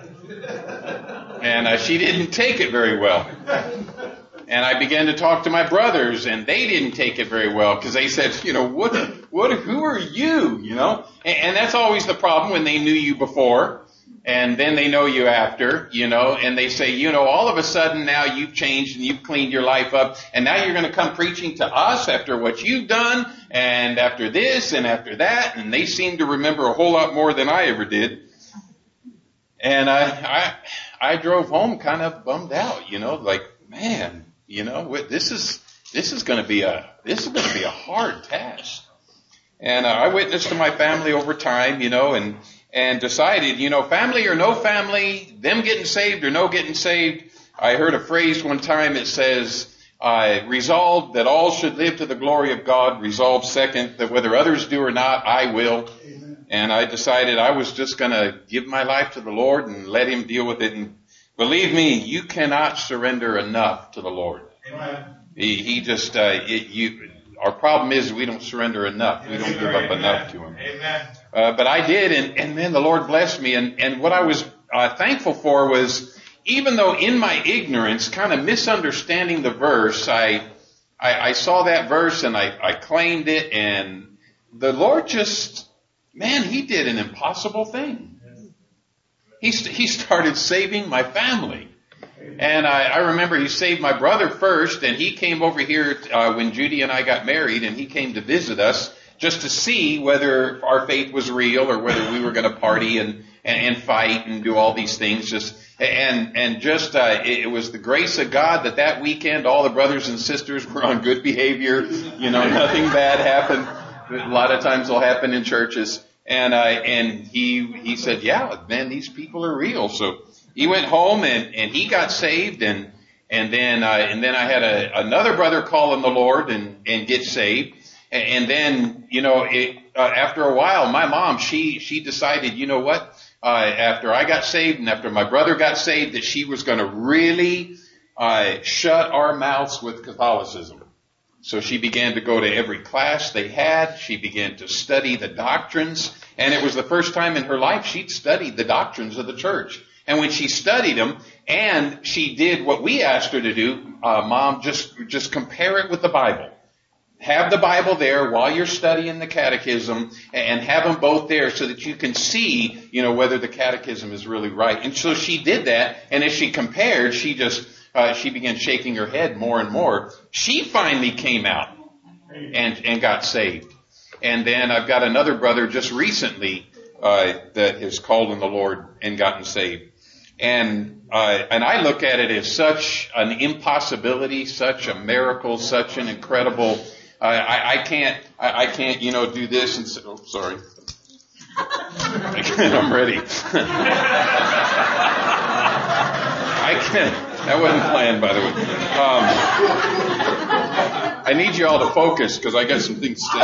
and uh, she didn't take it very well. And I began to talk to my brothers, and they didn't take it very well because they said, you know, what, what, who are you? You know, and, and that's always the problem when they knew you before, and then they know you after, you know, and they say, you know, all of a sudden now you've changed and you've cleaned your life up, and now you're going to come preaching to us after what you've done, and after this, and after that, and they seem to remember a whole lot more than I ever did. And I, I, I drove home kind of bummed out, you know, like, man. You know, this is, this is going to be a, this is going to be a hard task. And uh, I witnessed to my family over time, you know, and, and decided, you know, family or no family, them getting saved or no getting saved. I heard a phrase one time. It says, I resolved that all should live to the glory of God. Resolved second that whether others do or not, I will. Amen. And I decided I was just going to give my life to the Lord and let Him deal with it. And believe me, you cannot surrender enough to the Lord. Amen. He, he just, uh, it, you, our problem is we don't surrender enough. We don't give up enough to Him. Amen. Uh, but I did, and, and then the Lord blessed me. And, and what I was uh, thankful for was, even though in my ignorance, kind of misunderstanding the verse, I, I, I saw that verse and I, I claimed it, and the Lord just, man, He did an impossible thing. He, he started saving my family. And I, I remember He saved my brother first, and he came over here uh, when Judy and I got married, and he came to visit us just to see whether our faith was real or whether we were going to party and, and, and fight and do all these things. Just and and just uh, it, it was the grace of God that that weekend all the brothers and sisters were on good behavior. You know, nothing bad happened. A lot of times will happen in churches. And, uh, and he, he said, yeah, man, these people are real. So he went home and, and he got saved. And, and then, uh, and then I had a, another brother call on the Lord and, and get saved. And, and then, you know, it, uh, after a while, my mom, she, she decided, you know what, uh, after I got saved and after my brother got saved, that she was going to really, uh, shut our mouths with Catholicism. So she began to go to every class they had. She began to study the doctrines. And it was the first time in her life she'd studied the doctrines of the church. And when she studied them, and she did what we asked her to do, uh, Mom, just, just compare it with the Bible. Have the Bible there while you're studying the catechism, and have them both there so that you can see, you know, whether the catechism is really right. And so she did that, and as she compared, she just, Uh, she began shaking her head more and more. She finally came out and, and got saved. And then I've got another brother just recently, uh, that has called on the Lord and gotten saved. And, uh, and I look at it as such an impossibility, such a miracle, such an incredible, uh, I, I can't, I, I can't, you know, do this and say, oh, sorry. I'm ready. I can't. That wasn't planned, by the way. Um, I need you all to focus because I got some things to say.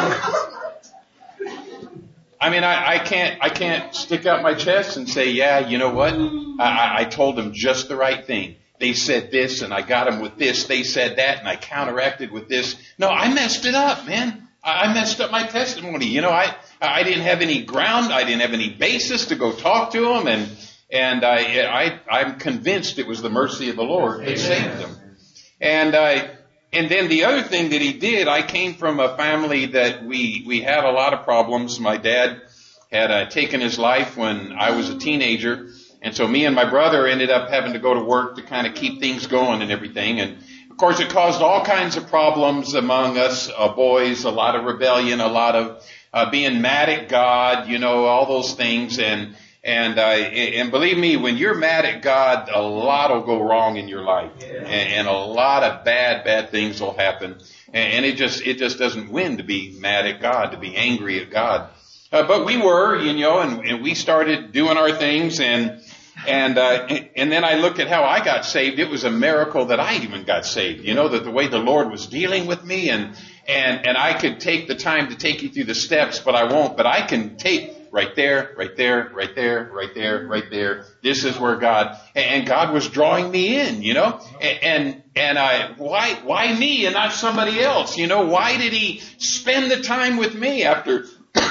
I mean, I, I can't, I can't stick out my chest and say, yeah, you know what? I, I told them just the right thing. They said this and I got them with this. They said that and I counteracted with this. No, I messed it up, man. I, I messed up my testimony. You know, I, I didn't have any ground. I didn't have any basis to go talk to them, and And I, I, I'm convinced it was the mercy of the Lord that saved him. And I, and then the other thing that He did, I came from a family that we, we had a lot of problems. My dad had uh, taken his life when I was a teenager. And so me and my brother ended up having to go to work to kind of keep things going and everything. And of course it caused all kinds of problems among us uh, boys, a lot of rebellion, a lot of uh, being mad at God, you know, all those things. And And, uh, and believe me, when you're mad at God, a lot will go wrong in your life. And, and a lot of bad, bad things will happen. And, and it just, it just doesn't win to be mad at God, to be angry at God. Uh, but we were, you know, and, and we started doing our things, and, and, uh, and then I look at how I got saved. It was a miracle that I even got saved. You know, that the way the Lord was dealing with me, and, and, and I could take the time to take you through the steps, but I won't, but I can take right there, right there, right there, right there, right there. This is where God, and God was drawing me in, you know, and, and, and I, why, why me and not somebody else? You know, why did He spend the time with me after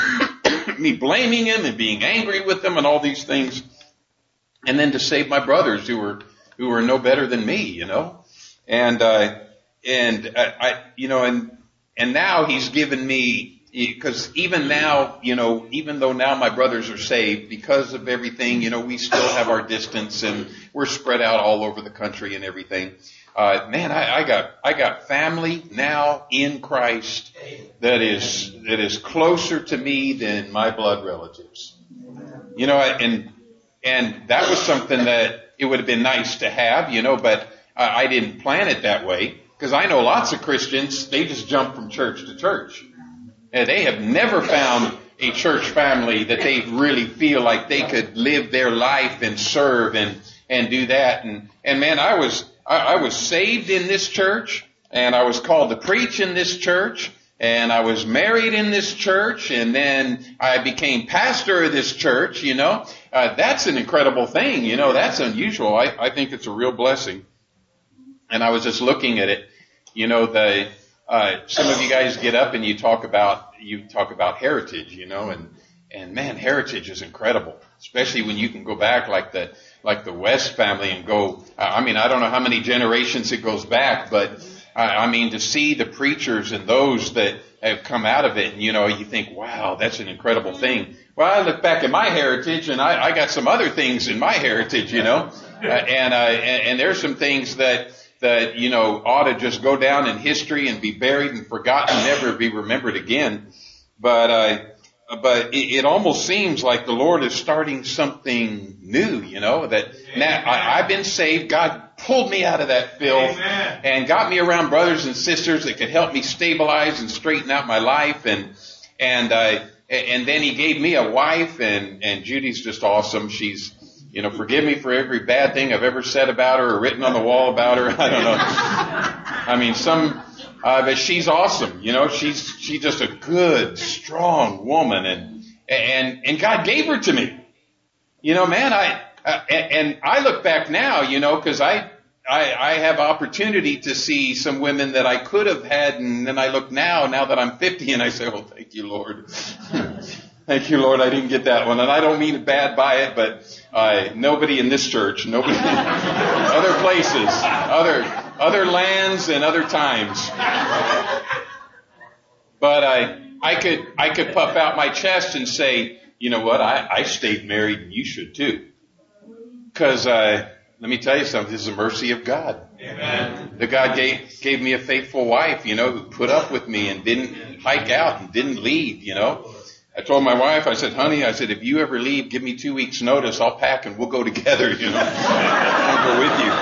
me blaming Him and being angry with Him and all these things? And then to save my brothers who were, who were no better than me, you know, and, uh, and I, I you know, and, and now He's given me, because even now, you know, even though now my brothers are saved, because of everything, you know, we still have our distance and we're spread out all over the country and everything. Uh, man, I, I got, I got family now in Christ that is, that is closer to me than my blood relatives. You know, and, and that was something that it would have been nice to have, you know, but I, I didn't plan it that way, because I know lots of Christians, they just jump from church to church. And they have never found a church family that they really feel like they could live their life and serve and, and do that. And, and man, I was, I, I was saved in this church, and I was called to preach in this church. and I was married in this church, and then I became pastor of this church, you know. Uh, that's an incredible thing, you know. That's unusual. I, I think it's a real blessing. And I was just looking at it, you know, the, uh, some of you guys get up and you talk about, you talk about heritage, you know, and, and man, heritage is incredible, especially when you can go back like the, like the West family and go, I mean, I don't know how many generations it goes back, but I, I mean, to see the preachers and those that have come out of it, and you know, you think, wow, that's an incredible thing. Well, I look back at my heritage, and I, I got some other things in my heritage, you know, uh, and, uh, and, and there's some things that, that, you know, ought to just go down in history and be buried and forgotten, never be remembered again. But, uh, but it, it almost seems like the Lord is starting something new, you know, that now I, I've been saved. God pulled me out of that filth Amen. And got me around brothers and sisters that could help me stabilize and straighten out my life. And, and, uh, and then He gave me a wife, and, and Judy's just awesome. She's, you know, forgive me for every bad thing I've ever said about her or written on the wall about her. I don't know. I mean, some, uh, but she's awesome. You know, she's, she's just a good, strong woman, and, and, and God gave her to me. You know, man, I, uh, and, and I look back now, you know, cause I, I, I have opportunity to see some women that I could have had, and then I look now, now that I'm fifty, and I say, oh, thank you, Lord. Thank you, Lord, I didn't get that one. And I don't mean bad by it, but uh, nobody in this church, nobody, other places, other other lands and other times. But I I could I could puff out my chest and say, you know what, I, I stayed married, and you should too. Because uh, let me tell you something, this is a mercy of God. Amen. The God gave gave me a faithful wife, you know, who put up with me and didn't hike out and didn't leave, you know. I told my wife, I said, honey, I said, if you ever leave, give me two weeks notice. I'll pack and we'll go together, you know. I'll go with you.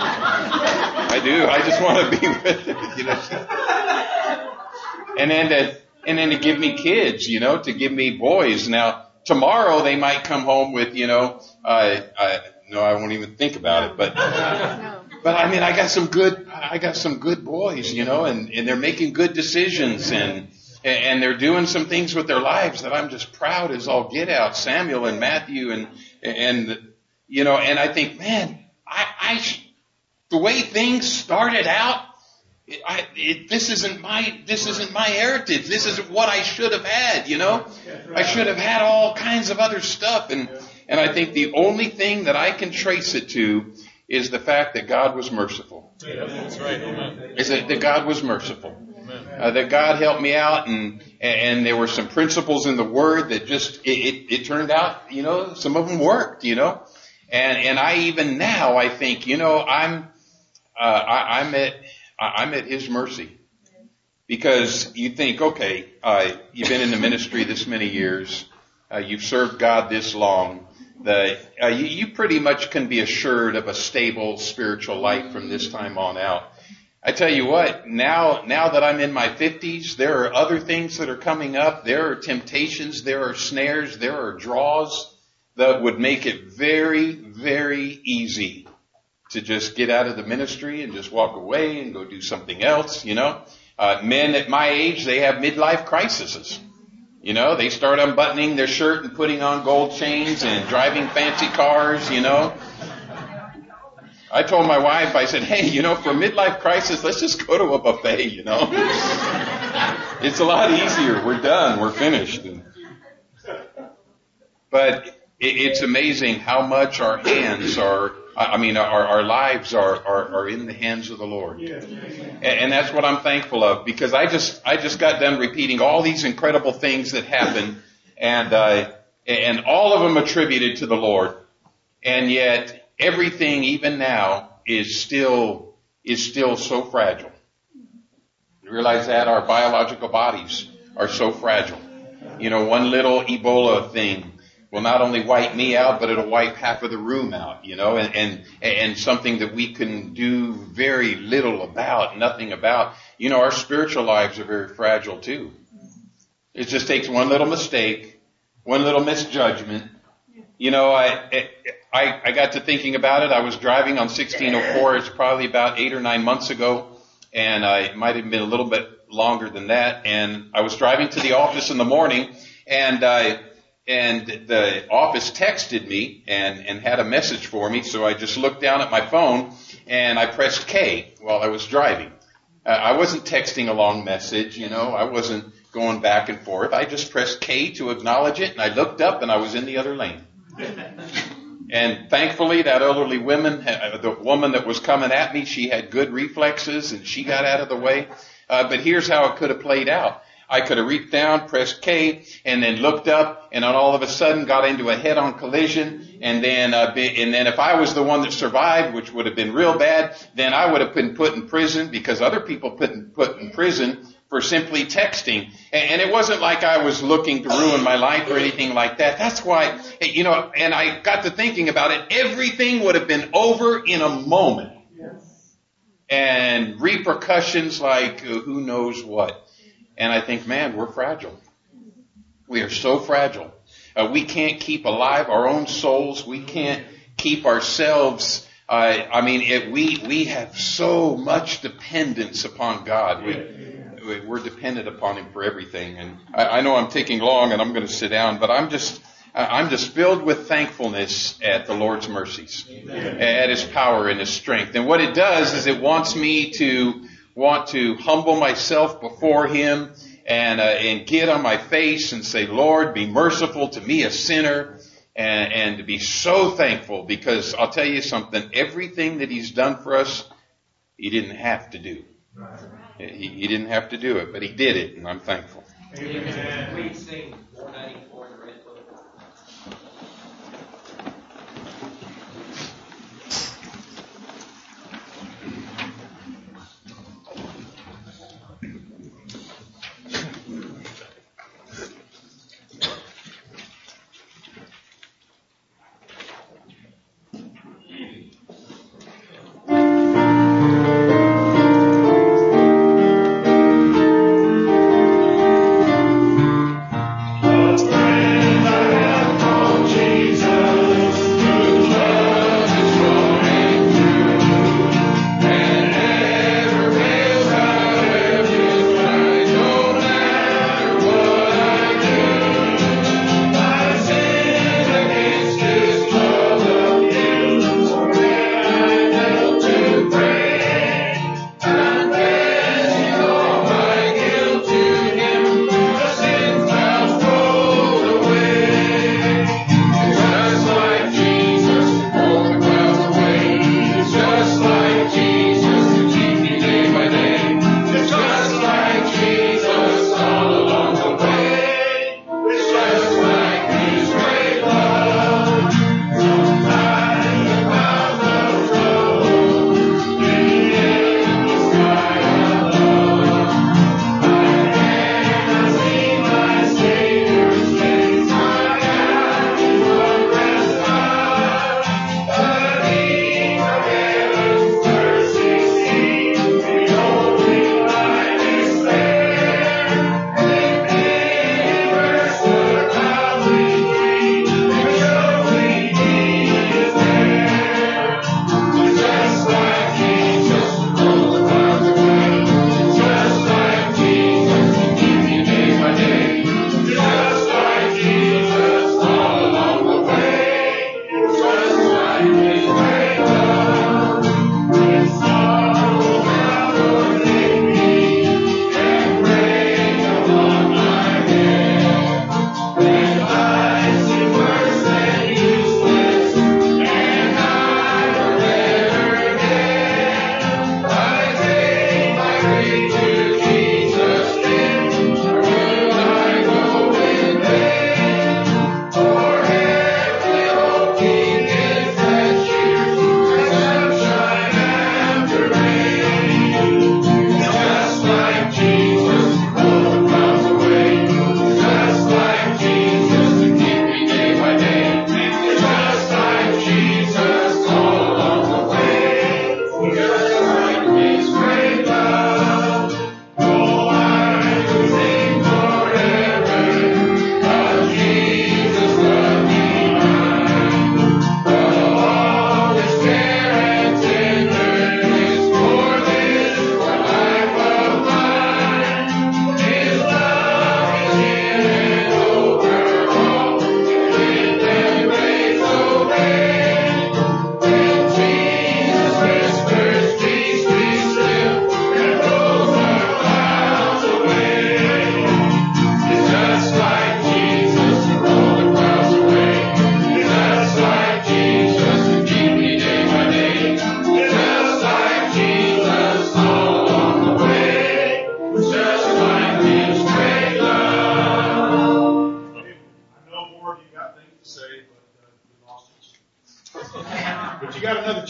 I do. I just want to be with you, you know. And then to, and then to give me kids, you know, to give me boys. Now, tomorrow they might come home with, you know, uh, I, no, I won't even think about it, but, but I mean, I got some good, I got some good boys, you know, and, and they're making good decisions, and, and they're doing some things with their lives that I'm just proud as all get out. Samuel and Matthew and, and, you know, and I think, man, I, I, the way things started out, I, it, this isn't my, this isn't my heritage. This isn't what I should have had, you know. I should have had all kinds of other stuff. And, and I think the only thing that I can trace it to is the fact that God was merciful. Yeah, that's right. Amen. Is that, that God was merciful. Uh, that God helped me out, and and there were some principles in the Word that just, it, it, it turned out, you know, some of them worked, you know. And, and I even now, I think, you know, I'm, uh, I, I'm at, I'm at His mercy. Because you think, okay, uh, you've been in the ministry this many years, uh, you've served God this long, that uh, you, you pretty much can be assured of a stable spiritual life from this time on out. I tell you what, now, now that I'm in my fifties, there are other things that are coming up. There are temptations, there are snares, there are draws that would make it very, very easy to just get out of the ministry and just walk away and go do something else, you know. Uh, men at my age, they have midlife crises. You know, they start unbuttoning their shirt and putting on gold chains and driving fancy cars, you know. I told my wife, I said, hey, you know, for a midlife crisis, let's just go to a buffet, you know. It's a lot easier. We're done. We're finished. But it's amazing how much our hands are, I mean, our, our lives are, are, are in the hands of the Lord. And, and that's what I'm thankful of, because I just, I just got done repeating all these incredible things that happened, and, uh, and all of them attributed to the Lord. And yet, everything, even now, is still is still so fragile. You realize that our biological bodies are so fragile. You know, one little Ebola thing will not only wipe me out, but it'll wipe half of the room out. You know, and and, and something that we can do very little about, nothing about. You know, our spiritual lives are very fragile too. It just takes one little mistake, one little misjudgment. You know, I. I, I got to thinking about it. I was driving on sixteen oh four. It's probably about eight or nine months ago, and uh, it might have been a little bit longer than that. And I was driving to the office in the morning, and I, and the office texted me and, and had a message for me. So I just looked down at my phone and I pressed K while I was driving. Uh, I wasn't texting a long message, you know, I wasn't going back and forth. I just pressed K to acknowledge it, and I looked up and I was in the other lane. And thankfully, that elderly woman, the woman that was coming at me, she had good reflexes and she got out of the way. Uh, but here's how it could have played out. I could have reached down, pressed K, and then looked up, and then all of a sudden got into a head-on collision. And then, uh, be, and then if I was the one that survived, which would have been real bad, then I would have been put in prison, because other people put in, put in prison for simply texting. And, and it wasn't like I was looking to ruin my life or anything like that. That's why, you know, and I got to thinking about it. Everything would have been over in a moment. And repercussions like uh, who knows what. And I think, man, we're fragile. We are so fragile. Uh, we can't keep alive our own souls. We can't keep ourselves. Uh, I mean, it, we we have so much dependence upon God. We, we're dependent upon Him for everything. And I, I know I'm taking long, and I'm going to sit down, but I'm just I'm just filled with thankfulness at the Lord's mercies, at His power and His strength. And what it does is it wants me to want to humble myself before Him and uh, and get on my face and say, Lord, be merciful to me, a sinner, and, and to be so thankful, because I'll tell you something, everything that He's done for us, He didn't have to do. He, he didn't have to do it, but He did it, and I'm thankful. Amen. Please sing four ninety-four in the red book. Thank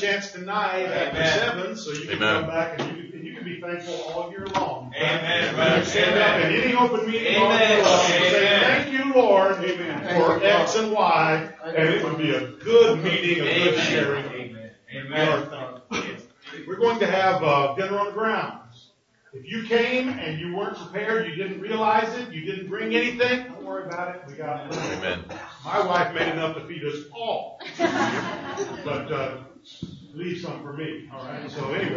chance tonight after Amen. seven, so you can Amen. come back and you, and you can be thankful all year long. Amen, You brother. can stand up in any open meeting all Amen. year long and say, Amen. thank you, Lord, for X and Y, and it would be a good meeting, a good Amen. sharing. Amen. We are, uh, We're going to have uh, dinner on the grounds. If you came and you weren't prepared, you didn't realize it, you didn't bring anything, don't worry about it. We got plenty. Amen. My wife made enough to feed us all. But uh, leave some for me. All right. So anyway.